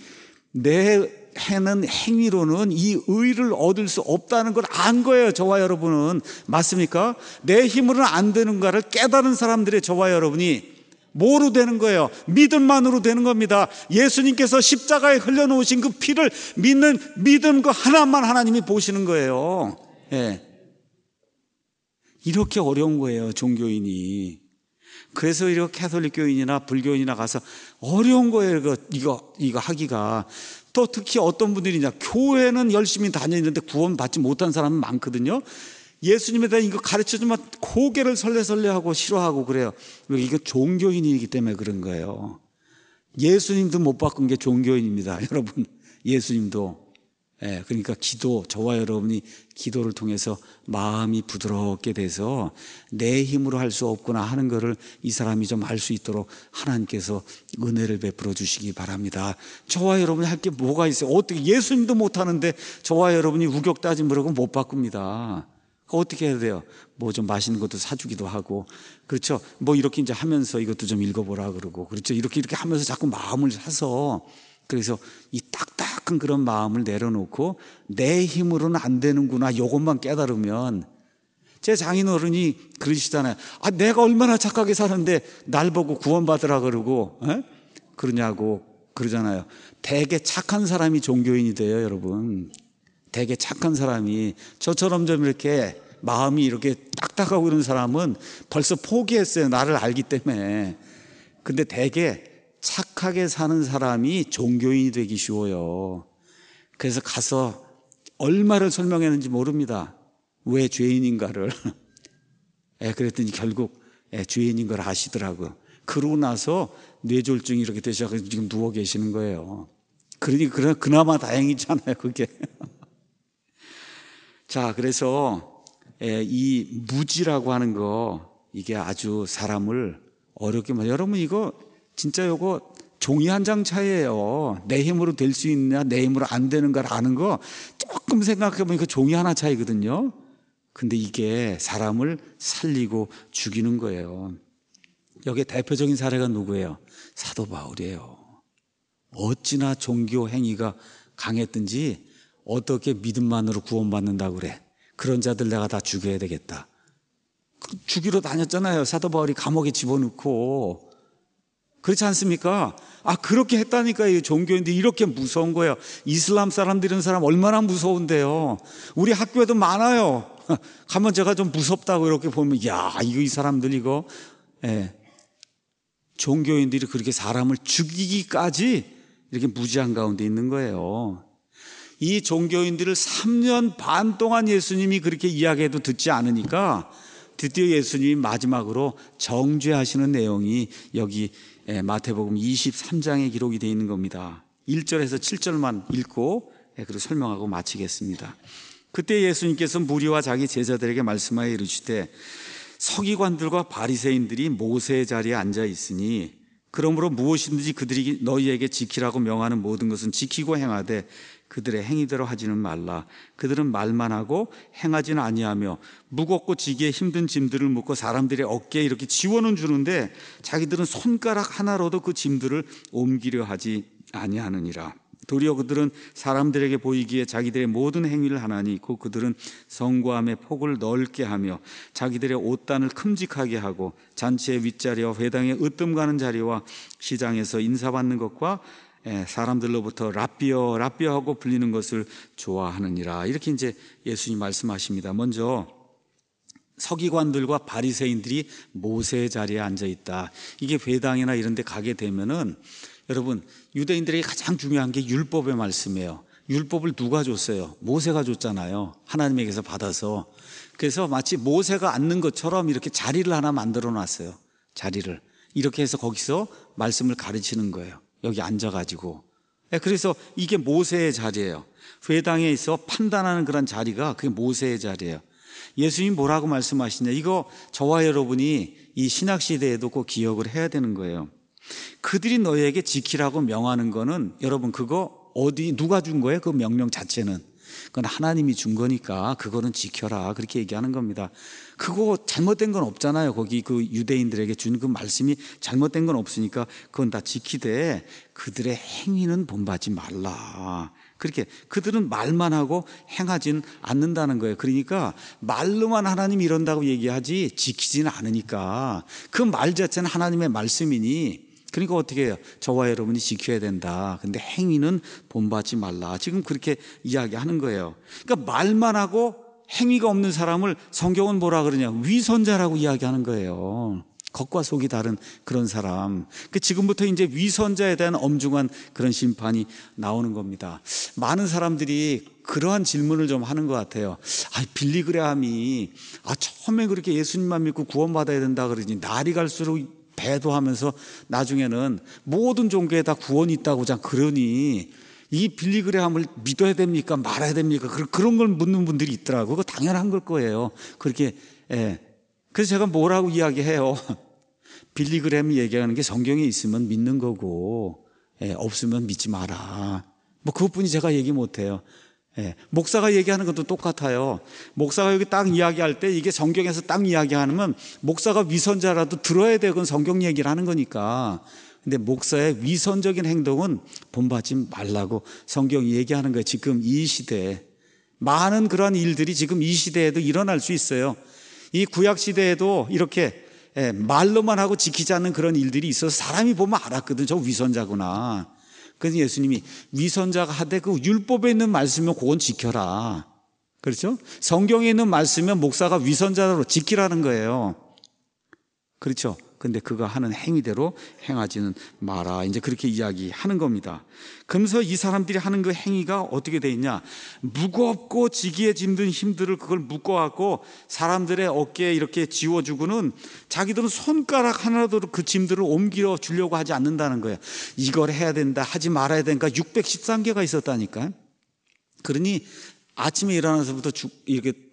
A: 내 해는 행위로는 이 의를 얻을 수 없다는 걸 안 거예요, 저와 여러분은. 맞습니까? 내 힘으로는 안 되는가를 깨달은 사람들의 저와 여러분이 뭐로 되는 거예요? 믿음만으로 되는 겁니다. 예수님께서 십자가에 흘려놓으신 그 피를 믿는 믿음 그 하나만 하나님이 보시는 거예요. 예. 이렇게 어려운 거예요, 종교인이. 그래서 이렇게 캐톨릭 교인이나 불교인이나 가서 어려운 거예요, 이거 하기가. 또 특히 어떤 분들이냐, 교회는 열심히 다니는데 구원 받지 못한 사람은 많거든요. 예수님에 대한 이거 가르쳐주면 고개를 설레설레하고 싫어하고 그래요. 이거 종교인이기 때문에 그런 거예요. 예수님도 못 바꾼 게 종교인입니다, 여러분. 예수님도. 그러니까 저와 여러분이 기도를 통해서 마음이 부드럽게 돼서 내 힘으로 할 수 없구나 하는 것을 이 사람이 좀 알 수 있도록 하나님께서 은혜를 베풀어 주시기 바랍니다. 저와 여러분이 할 게 뭐가 있어요? 어떻게, 예수님도 못 하는데 저와 여러분이 우격다짐 그러고 못 바꿉니다. 어떻게 해야 돼요? 뭐 좀 맛있는 것도 사주기도 하고, 그렇죠? 뭐 이렇게 이제 하면서 이것도 좀 읽어보라 그러고, 그렇죠? 이렇게 하면서 자꾸 마음을 사서, 그래서 이 딱딱한 그런 마음을 내려놓고 내 힘으로는 안 되는구나, 이것만 깨달으면. 제 장인어른이 그러시잖아요. 내가 얼마나 착하게 사는데 날 보고 구원받으라 그러고, 그러냐고 그러잖아요. 되게 착한 사람이 종교인이 돼요, 여러분. 되게 착한 사람이. 저처럼 좀 이렇게 마음이 이렇게 딱딱하고 이런 사람은 벌써 포기했어요, 나를 알기 때문에. 근데 되게 착하게 사는 사람이 종교인이 되기 쉬워요. 그래서 가서 얼마를 설명했는지 모릅니다. 왜 죄인인가를. 그랬더니 결국 죄인인 걸 아시더라고요. 그러고 나서 뇌졸중이 이렇게 되셔서 지금 누워 계시는 거예요. 그러니 그나마 다행이잖아요, 그게. 자, 그래서 이 무지라고 하는 거, 이게 아주 사람을 어렵게 여러분, 이거 진짜 요거 종이 한 장 차이예요. 내 힘으로 될 수 있냐, 내 힘으로 안 되는 걸 아는 거 조금 생각해 보니까 종이 하나 차이거든요. 근데 이게 사람을 살리고 죽이는 거예요. 여기에 대표적인 사례가 누구예요? 사도 바울이에요. 어찌나 종교 행위가 강했든지 어떻게 믿음만으로 구원받는다고 그래. 그런 자들 내가 다 죽여야 되겠다. 죽이러 다녔잖아요. 사도 바울이 감옥에 집어넣고. 그렇지 않습니까? 그렇게 했다니까. 이 종교인들이 이렇게 무서운 거예요. 이슬람 사람들 이런 사람 얼마나 무서운데요. 우리 학교에도 많아요. 가면 제가 좀 무섭다고 이렇게 보면, 야, 이 사람들 이거. 종교인들이 그렇게 사람을 죽이기까지 이렇게 무지한 가운데 있는 거예요. 이 종교인들을 3년 반 동안 예수님이 그렇게 이야기해도 듣지 않으니까 드디어 예수님이 마지막으로 정죄하시는 내용이 여기 마태복음 23장에 기록이 되어 있는 겁니다. 1절에서 7절만 읽고 그리고 설명하고 마치겠습니다. 그때 예수님께서 무리와 자기 제자들에게 말씀하여 이르시되 서기관들과 바리새인들이 모세의 자리에 앉아 있으니 그러므로 무엇이든지 그들이 너희에게 지키라고 명하는 모든 것은 지키고 행하되 그들의 행위대로 하지는 말라. 그들은 말만 하고 행하지는 아니하며 무겁고 지기에 힘든 짐들을 묶고 사람들의 어깨에 이렇게 지워는 주는데 자기들은 손가락 하나로도 그 짐들을 옮기려 하지 아니하느니라. 도리어 그들은 사람들에게 보이기에 자기들의 모든 행위를 하나니 곧 그들은 성고함의 폭을 넓게 하며 자기들의 옷단을 큼직하게 하고 잔치의 윗자리와 회당의 으뜸 가는 자리와 시장에서 인사받는 것과 사람들로부터 랍비어 하고 불리는 것을 좋아하느니라. 이렇게 이제 예수님 말씀하십니다. 먼저 서기관들과 바리새인들이 모세의 자리에 앉아 있다. 이게 회당이나 이런 데 가게 되면은 여러분, 유대인들에게 가장 중요한 게 율법의 말씀이에요. 율법을 누가 줬어요? 모세가 줬잖아요. 하나님에게서 받아서. 그래서 마치 모세가 앉는 것처럼 이렇게 자리를 하나 만들어 놨어요. 자리를. 이렇게 해서 거기서 말씀을 가르치는 거예요. 여기 앉아가지고. 그래서 이게 모세의 자리예요. 회당에 있어 판단하는 그런 자리가 그게 모세의 자리예요. 예수님 뭐라고 말씀하시냐? 이거 저와 여러분이 이 신학시대에도 꼭 기억을 해야 되는 거예요. 그들이 너희에게 지키라고 명하는 거는 여러분 그거 누가 준 거예요? 그 명령 자체는 그건 하나님이 준 거니까 그거는 지켜라 그렇게 얘기하는 겁니다. 그거 잘못된 건 없잖아요. 거기 그 유대인들에게 준 그 말씀이 잘못된 건 없으니까 그건 다 지키되 그들의 행위는 본받지 말라. 그렇게 그들은 말만 하고 행하진 않는다는 거예요. 그러니까 말로만 하나님이 이런다고 얘기하지 지키지는 않으니까 그 말 자체는 하나님의 말씀이니 그러니까 어떻게 해요? 저와 여러분이 지켜야 된다. 근데 행위는 본받지 말라. 지금 그렇게 이야기하는 거예요. 그러니까 말만 하고 행위가 없는 사람을 성경은 뭐라 그러냐? 위선자라고 이야기하는 거예요. 겉과 속이 다른 그런 사람. 지금부터 이제 위선자에 대한 엄중한 그런 심판이 나오는 겁니다. 많은 사람들이 그러한 질문을 좀 하는 것 같아요. 빌리그레함이 처음에 그렇게 예수님만 믿고 구원받아야 된다 그러지 날이 갈수록 배도하면서 나중에는 모든 종교에 다 구원이 있다고 그러니 이 빌리그레함을 믿어야 됩니까? 말아야 됩니까? 그런 걸 묻는 분들이 있더라고요. 그거 당연한 걸 거예요. 그렇게 그래서 제가 뭐라고 이야기해요? 빌리그레함이 얘기하는 게 성경에 있으면 믿는 거고 없으면 믿지 마라. 그것뿐이 제가 얘기 못해요. 목사가 얘기하는 것도 똑같아요. 목사가 여기 딱 이야기할 때 이게 성경에서 딱 이야기하면 목사가 위선자라도 들어야 돼요. 그건 성경 얘기를 하는 거니까. 근데 목사의 위선적인 행동은 본받지 말라고 성경이 얘기하는 거예요. 지금 이 시대에 많은 그러한 일들이 지금 이 시대에도 일어날 수 있어요. 이 구약 시대에도 이렇게 말로만 하고 지키지 않는 그런 일들이 있어서 사람이 보면 알았거든. 저 위선자구나. 그래서 예수님이 위선자가 하되 그 율법에 있는 말씀이면 그건 지켜라. 그렇죠? 성경에 있는 말씀이면 목사가 위선자로 지키라는 거예요. 그렇죠? 근데 그가 하는 행위대로 행하지는 마라. 이제 그렇게 이야기하는 겁니다. 그러면서 이 사람들이 하는 그 행위가 어떻게 돼 있냐? 무겁고 지기에 힘든 힘들을 그걸 묶어갖고 사람들의 어깨에 이렇게 지워주고는 자기들은 손가락 하나라도 그 짐들을 옮겨 주려고 하지 않는다는 거예요. 이걸 해야 된다, 하지 말아야 된다. 613개가 있었다니까. 그러니 아침에 일어나서부터 이렇게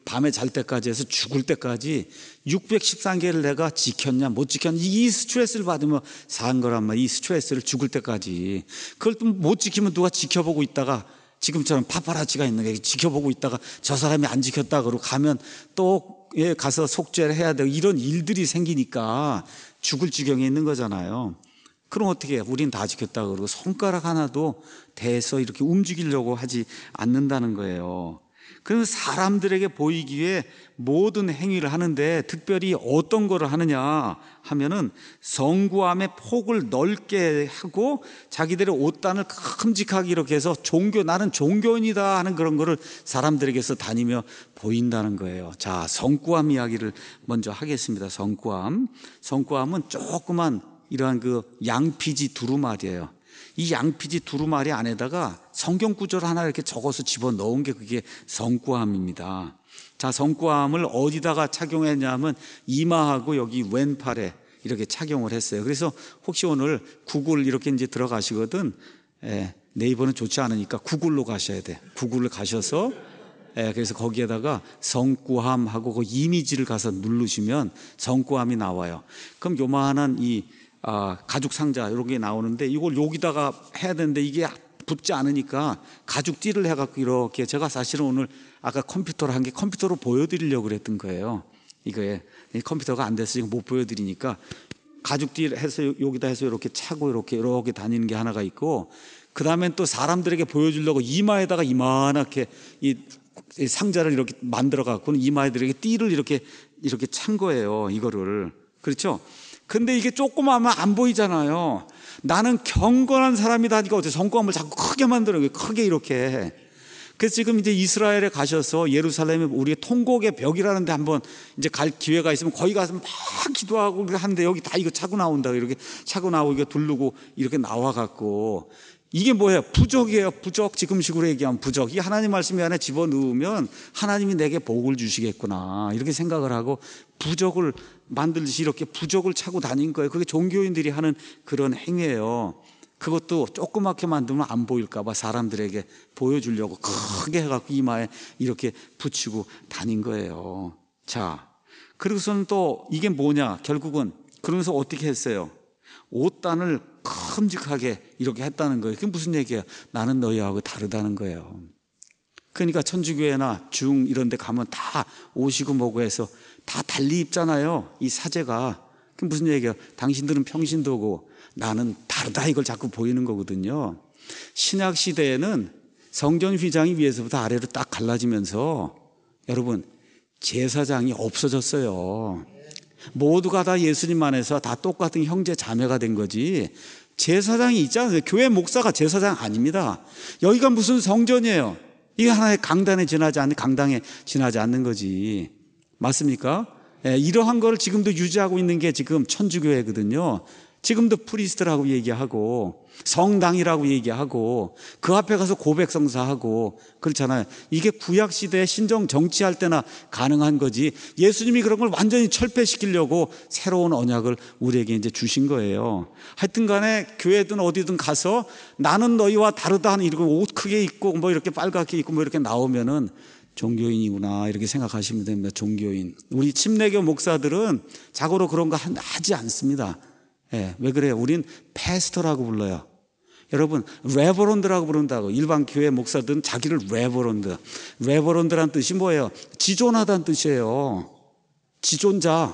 A: 밤에 잘 때까지 해서 죽을 때까지 613개를 내가 지켰냐 못 지켰냐, 이 스트레스를 받으며 산 거란 말이야. 이 스트레스를 죽을 때까지. 그걸 또 못 지키면 누가 지켜보고 있다가, 지금처럼 파파라치가 있는 게 지켜보고 있다가 저 사람이 안 지켰다 그러고 가면 또 가서 속죄를 해야 되고, 이런 일들이 생기니까 죽을 지경에 있는 거잖아요. 그럼 어떻게 해? 우린 다 지켰다 그러고 손가락 하나도 대서 이렇게 움직이려고 하지 않는다는 거예요. 그래서 사람들에게 보이기에 모든 행위를 하는데, 특별히 어떤 거를 하느냐 하면은 성구함의 폭을 넓게 하고 자기들의 옷단을 큼직하게 이렇게 해서 나는 종교인이다 하는 그런 거를 사람들에게서 다니며 보인다는 거예요. 자, 성구함 이야기를 먼저 하겠습니다. 성구함은 조그만 이러한 그 양피지 두루마리예요. 이 양피지 두루마리 안에다가 성경 구절 하나 이렇게 적어서 집어넣은 게 그게 성구함입니다. 자, 성구함을 어디다가 착용했냐면 이마하고 여기 왼팔에 이렇게 착용을 했어요. 그래서 혹시 오늘 구글 이렇게 이제 들어가시거든, 네이버는 좋지 않으니까 구글로 가셔야 돼. 구글을 가셔서 그래서 거기에다가 성구함하고 그 이미지를 가서 누르시면 성구함이 나와요. 그럼 요만한 이 가죽 상자 이런 게 나오는데, 이걸 여기다가 해야 되는데 이게 붙지 않으니까 가죽띠를 해갖고 이렇게, 제가 사실은 오늘 아까 컴퓨터로 한 게 컴퓨터로 보여드리려고 그랬던 거예요. 이거에 컴퓨터가 안 돼서 지금 못 보여드리니까 가죽띠를 해서 여기다 해서 이렇게 차고 이렇게 다니는 게 하나가 있고, 그 다음엔 또 사람들에게 보여주려고 이마에다가 이만하게 이 상자를 이렇게 만들어 갖고는 이마에들에게 띠를 이렇게 찬 거예요. 이거를. 그렇죠? 근데 이게 조그마하면 안 보이잖아요. 나는 경건한 사람이다. 이거 어떻게 성구함을 자꾸 크게 만들어요. 크게 이렇게. 그래서 지금 이제 이스라엘에 가셔서 예루살렘에 우리의 통곡의 벽이라는 데 한번 이제 갈 기회가 있으면 거기 가서 막 기도하고 하는데, 여기 다 이거 차고 나온다. 이렇게 차고 나오고 이거 두르고 이렇게 나와갖고, 이게 뭐예요? 부적이에요. 부적. 지금식으로 얘기하면 부적. 이 하나님 말씀이 안에 집어넣으면 하나님이 내게 복을 주시겠구나, 이렇게 생각을 하고 부적을 만들듯이 이렇게 부적을 차고 다닌 거예요. 그게 종교인들이 하는 그런 행위예요. 그것도 조그맣게 만들면 안 보일까 봐 사람들에게 보여주려고 크게 해갖고 이마에 이렇게 붙이고 다닌 거예요. 자, 그리고서는 또 이게 뭐냐, 결국은 그러면서 어떻게 했어요? 옷단을 큼직하게 이렇게 했다는 거예요. 그게 무슨 얘기예요? 나는 너희하고 다르다는 거예요. 그러니까 천주교회나 중 이런 데 가면 다 오시고 뭐고 해서 다 달리 입잖아요. 이 사제가. 그게 무슨 얘기예요? 당신들은 평신도고 나는 다르다, 이걸 자꾸 보이는 거거든요. 신약 시대에는 성전 휘장이 위에서부터 아래로 딱 갈라지면서 여러분, 제사장이 없어졌어요. 모두가 다 예수님 안에서 다 똑같은 형제 자매가 된 거지, 제사장이 있잖아요. 교회 목사가 제사장 아닙니다. 여기가 무슨 성전이에요? 이게 하나의 강당에 지나지 않는 거지. 맞습니까? 이러한 거를 지금도 유지하고 있는 게 지금 천주교회거든요. 지금도 프리스트라고 얘기하고 성당이라고 얘기하고 그 앞에 가서 고백성사하고 그렇잖아요. 이게 구약시대에 신정 정치할 때나 가능한 거지, 예수님이 그런 걸 완전히 철폐시키려고 새로운 언약을 우리에게 이제 주신 거예요. 하여튼 간에 교회든 어디든 가서 나는 너희와 다르다 하는 이런 옷 크게 입고 뭐 이렇게 빨갛게 입고 뭐 이렇게 나오면은 종교인이구나, 이렇게 생각하시면 됩니다. 종교인. 우리 침례교 목사들은 자고로 그런 거 하지 않습니다. 왜 그래요? 우린 패스터라고 불러요. 여러분, 레버런드라고 부른다고. 일반 교회 목사들은 자기를 레버런드란 뜻이 뭐예요? 지존하다는 뜻이에요. 지존자.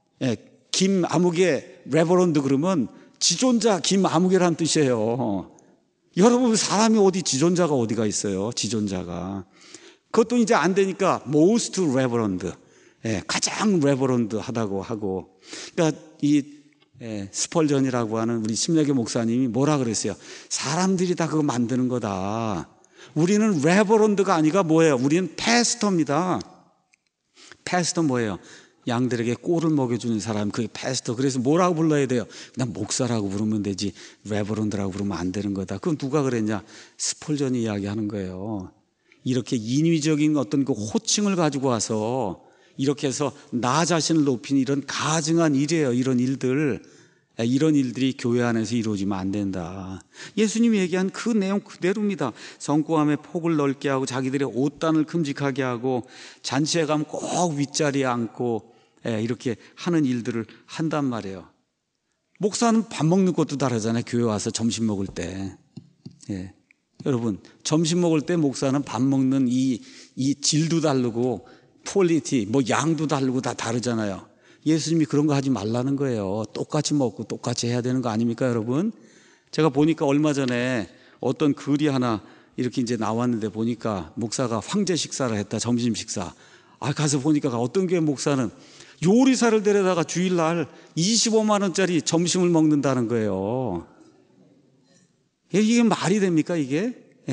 A: 김아무개 레버런드 그러면 지존자 김아무개라는 뜻이에요. 여러분, 사람이 어디 지존자가 어디가 있어요? 지존자가. 그것도 이제 안 되니까 most reverend, 가장 레버런드 하다고 하고. 그러니까 이 스펄전이라고 하는 우리 침례교 목사님이 뭐라 그랬어요? 사람들이 다 그거 만드는 거다. 우리는 레버런드가 아니라 뭐예요? 우리는 패스터입니다. 패스터 뭐예요? 양들에게 꼴을 먹여주는 사람, 그게 패스터. 그래서 뭐라고 불러야 돼요? 그냥 목사라고 부르면 되지 레버런드라고 부르면 안 되는 거다. 그건 누가 그랬냐? 스펄전이 이야기하는 거예요. 이렇게 인위적인 어떤 그 호칭을 가지고 와서 이렇게 해서 나 자신을 높이는 이런 가증한 일이에요. 이런 일들. 이런 일들이 교회 안에서 이루어지면 안 된다. 예수님이 얘기한 그 내용 그대로입니다. 성구함에 폭을 넓게 하고 자기들의 옷단을 큼직하게 하고 잔치에 가면 꼭 윗자리에 앉고 이렇게 하는 일들을 한단 말이에요. 목사는 밥 먹는 것도 다르잖아요. 교회 와서 점심 먹을 때. 여러분, 점심 먹을 때 목사는 밥 먹는 이 질도 다르고 퀄리티, 양도 다르고 다 다르잖아요. 예수님이 그런 거 하지 말라는 거예요. 똑같이 먹고 똑같이 해야 되는 거 아닙니까, 여러분? 제가 보니까 얼마 전에 어떤 글이 하나 이렇게 이제 나왔는데 보니까 목사가 황제 식사를 했다, 점심 식사. 가서 보니까 어떤 교회 목사는 요리사를 데려다가 주일날 25만 원짜리 점심을 먹는다는 거예요. 이게 말이 됩니까, 이게?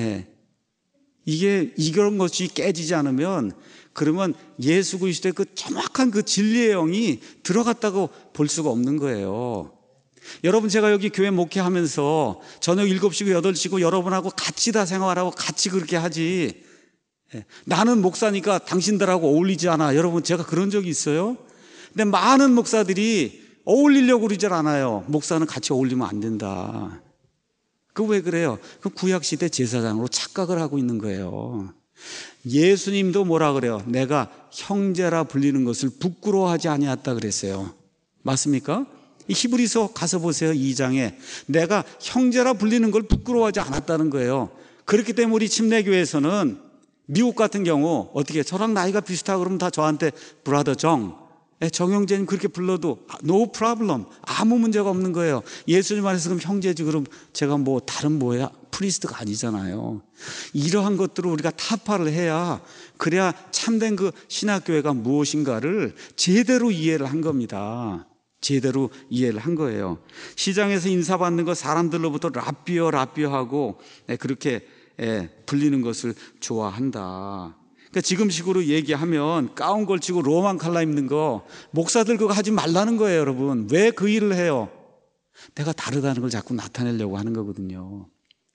A: 이런 것이 깨지지 않으면 그러면 예수 그리스도의 그 정확한 그 진리의 영이 들어갔다고 볼 수가 없는 거예요. 여러분, 제가 여기 교회 목회하면서 저녁 7시고 8시고 여러분하고 같이 다 생활하고 같이 그렇게 하지. 나는 목사니까 당신들하고 어울리지 않아. 여러분, 제가 그런 적이 있어요? 근데 많은 목사들이 어울리려고 그러질 않아요. 목사는 같이 어울리면 안 된다. 왜 그래요? 그 구약시대 제사장으로 착각을 하고 있는 거예요. 예수님도 뭐라 그래요? 내가 형제라 불리는 것을 부끄러워하지 아니했다 그랬어요. 맞습니까? 히브리서 가서 보세요. 2장에 내가 형제라 불리는 걸 부끄러워하지 않았다는 거예요. 그렇기 때문에 우리 침례교회에서는 미국 같은 경우 어떻게 저랑 나이가 비슷하고 그러면 다 저한테 브라더 정형제님 그렇게 불러도 no problem, 아무 문제가 없는 거예요. 예수님 안에서 그럼 형제지, 그럼 제가 다른 프리스트가 아니잖아요. 이러한 것들을 우리가 타파를 해야, 그래야 참된 그 신학교회가 무엇인가를 제대로 이해를 한 겁니다. 제대로 이해를 한 거예요. 시장에서 인사받는 거 사람들로부터 라삐어 하고 그렇게 불리는 것을 좋아한다. 그러니까 지금식으로 얘기하면 가운 걸치고 로만 칼라 입는 거, 목사들 그거 하지 말라는 거예요, 여러분. 왜 그 일을 해요? 내가 다르다는 걸 자꾸 나타내려고 하는 거거든요.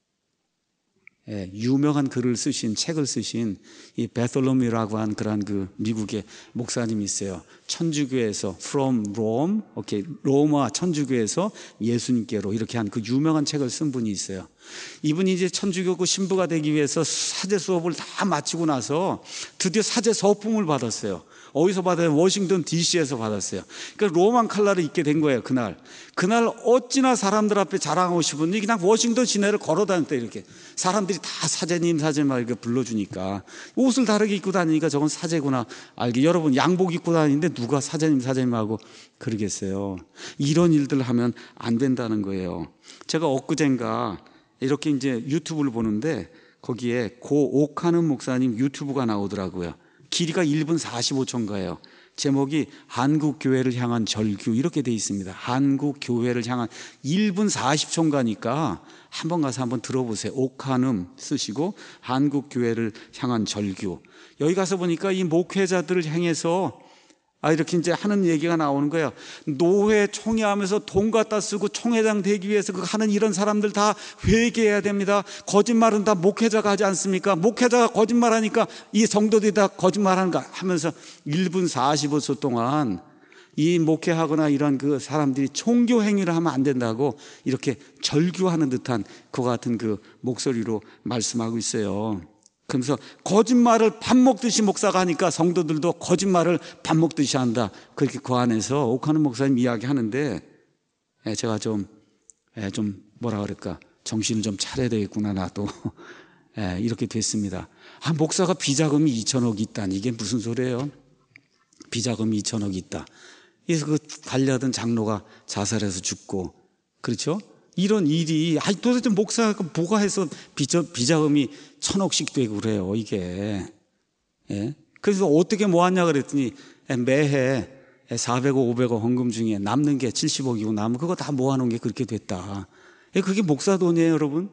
A: 유명한 책을 쓰신 이 베톨로미라고 한 그런 그 미국의 목사님이 있어요. 천주교에서 from Rome, 로마 천주교에서 예수님께로 이렇게 한 그 유명한 책을 쓴 분이 있어요. 이분이 이제 천주교 그 신부가 되기 위해서 사제 수업을 다 마치고 나서 드디어 사제 서품을 받았어요. 어디서 받아요? 워싱턴 DC에서 받았어요. 그러니까 로만 칼라를 입게 된 거예요. 그날 어찌나 사람들 앞에 자랑하고 싶은지 그냥 워싱턴 시내를 걸어 다녔다. 이렇게 사람들이 다 사제님 이렇게 불러주니까 옷을 다르게 입고 다니니까 저건 사제구나 알게. 여러분, 양복 입고 다니는데 누가 사제님 하고 그러겠어요. 이런 일들 하면 안 된다는 거예요. 제가 엊그젠가 이렇게 이제 유튜브를 보는데 거기에 고 옥하는 목사님 유튜브가 나오더라고요. 길이가 1분 45초인가요? 제목이 한국교회를 향한 절규 이렇게 돼 있습니다. 한국교회를 향한 1분 40초인가니까 한번 가서 한번 들어보세요. 옥한음 쓰시고 한국교회를 향한 절규. 여기 가서 보니까 이 목회자들을 향해서 이렇게 이제 하는 얘기가 나오는 거예요. 노회 총회하면서 돈 갖다 쓰고 총회장 되기 위해서 하는 이런 사람들 다 회개해야 됩니다. 거짓말은 다 목회자가 하지 않습니까? 목회자가 거짓말하니까 이 성도들이 다 거짓말하는가 하면서 1분 45초 동안 이 목회하거나 이런 그 사람들이 종교 행위를 하면 안 된다고 이렇게 절규하는 듯한 그와 같은 그 목소리로 말씀하고 있어요. 그러면서 거짓말을 밥 먹듯이 목사가 하니까 성도들도 거짓말을 밥 먹듯이 한다. 그렇게 그 안에서 옥하는 목사님 이야기하는데 제가 좀 뭐라 그럴까, 정신을 좀 차려야 되겠구나 나도. 이렇게 됐습니다. 목사가 비자금이 2천억이 있다니 이게 무슨 소리예요? 비자금이 2천억이 있다. 그래서 그 관리하던 장로가 자살해서 죽고, 그렇죠? 이런 일이 도대체 목사가 뭐가 해서 비자금이 1,000억씩 되고 그래요, 이게. 그래서 어떻게 모았냐 그랬더니 매해 400억, 500억 헌금 중에 남는 게 70억이고 남은 그거 다 모아놓은 게 그렇게 됐다. 그게 목사 돈이에요, 여러분?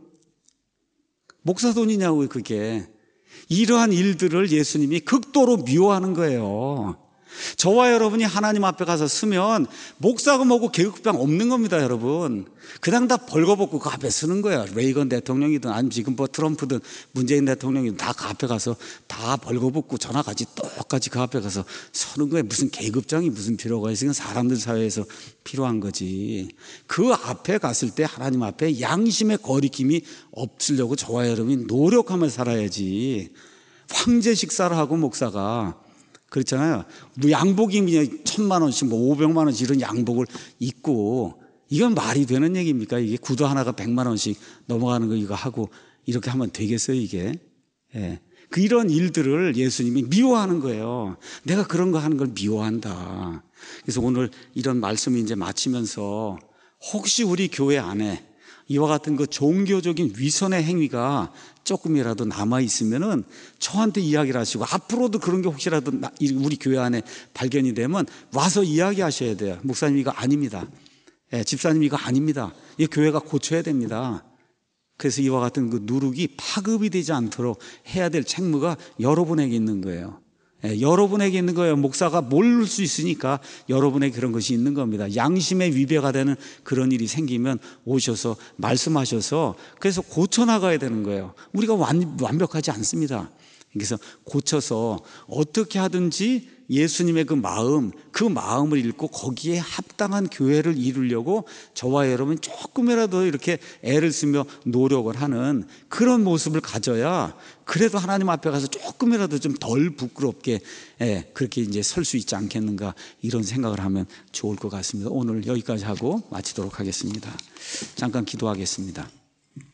A: 목사 돈이냐고요, 그게. 이러한 일들을 예수님이 극도로 미워하는 거예요. 저와 여러분이 하나님 앞에 가서 서면 목사고 뭐고 계급병 없는 겁니다, 여러분. 그냥 다 벌거벗고 그 앞에 서는 거예요. 레이건 대통령이든 아니면 지금 뭐 트럼프든 문재인 대통령이든 다 그 앞에 가서 다 벌거벗고 전화까지 똑같이 그 앞에 가서 서는 거예요. 무슨 계급장이 무슨 필요가 있으면 사람들 사회에서 필요한 거지. 그 앞에 갔을 때 하나님 앞에 양심의 거리낌이 없으려고 저와 여러분이 노력하며 살아야지. 황제 식사를 하고 목사가 그렇잖아요. 뭐 양복이 그냥 1,000만 원씩 뭐 500만 원씩 이런 양복을 입고 이건 말이 되는 얘기입니까? 이게 구두 하나가 100만 원씩 넘어가는 거 이거 하고 이렇게 하면 되겠어요, 이게? 예. 그 이런 일들을 예수님이 미워하는 거예요. 내가 그런 거 하는 걸 미워한다. 그래서 오늘 이런 말씀을 이제 마치면서 혹시 우리 교회 안에 이와 같은 그 종교적인 위선의 행위가 조금이라도 남아있으면은 저한테 이야기를 하시고 앞으로도 그런 게 혹시라도 우리 교회 안에 발견이 되면 와서 이야기하셔야 돼요. 목사님 이거 아닙니다. 예, 집사님 이거 아닙니다. 이 교회가 고쳐야 됩니다. 그래서 이와 같은 그 누룩이 파급이 되지 않도록 해야 될 책무가 여러분에게 있는 거예요. 예, 여러분에게 있는 거예요. 목사가 모를 수 있으니까 여러분에게 그런 것이 있는 겁니다. 양심의 위배가 되는 그런 일이 생기면 오셔서 말씀하셔서 그래서 고쳐나가야 되는 거예요. 우리가 완벽하지 않습니다. 그래서 고쳐서 어떻게 하든지 예수님의 그 마음을 읽고 거기에 합당한 교회를 이루려고 저와 여러분 조금이라도 이렇게 애를 쓰며 노력을 하는 그런 모습을 가져야 그래도 하나님 앞에 가서 조금이라도 좀 덜 부끄럽게 그렇게 이제 설 수 있지 않겠는가 이런 생각을 하면 좋을 것 같습니다. 오늘 여기까지 하고 마치도록 하겠습니다. 잠깐 기도하겠습니다.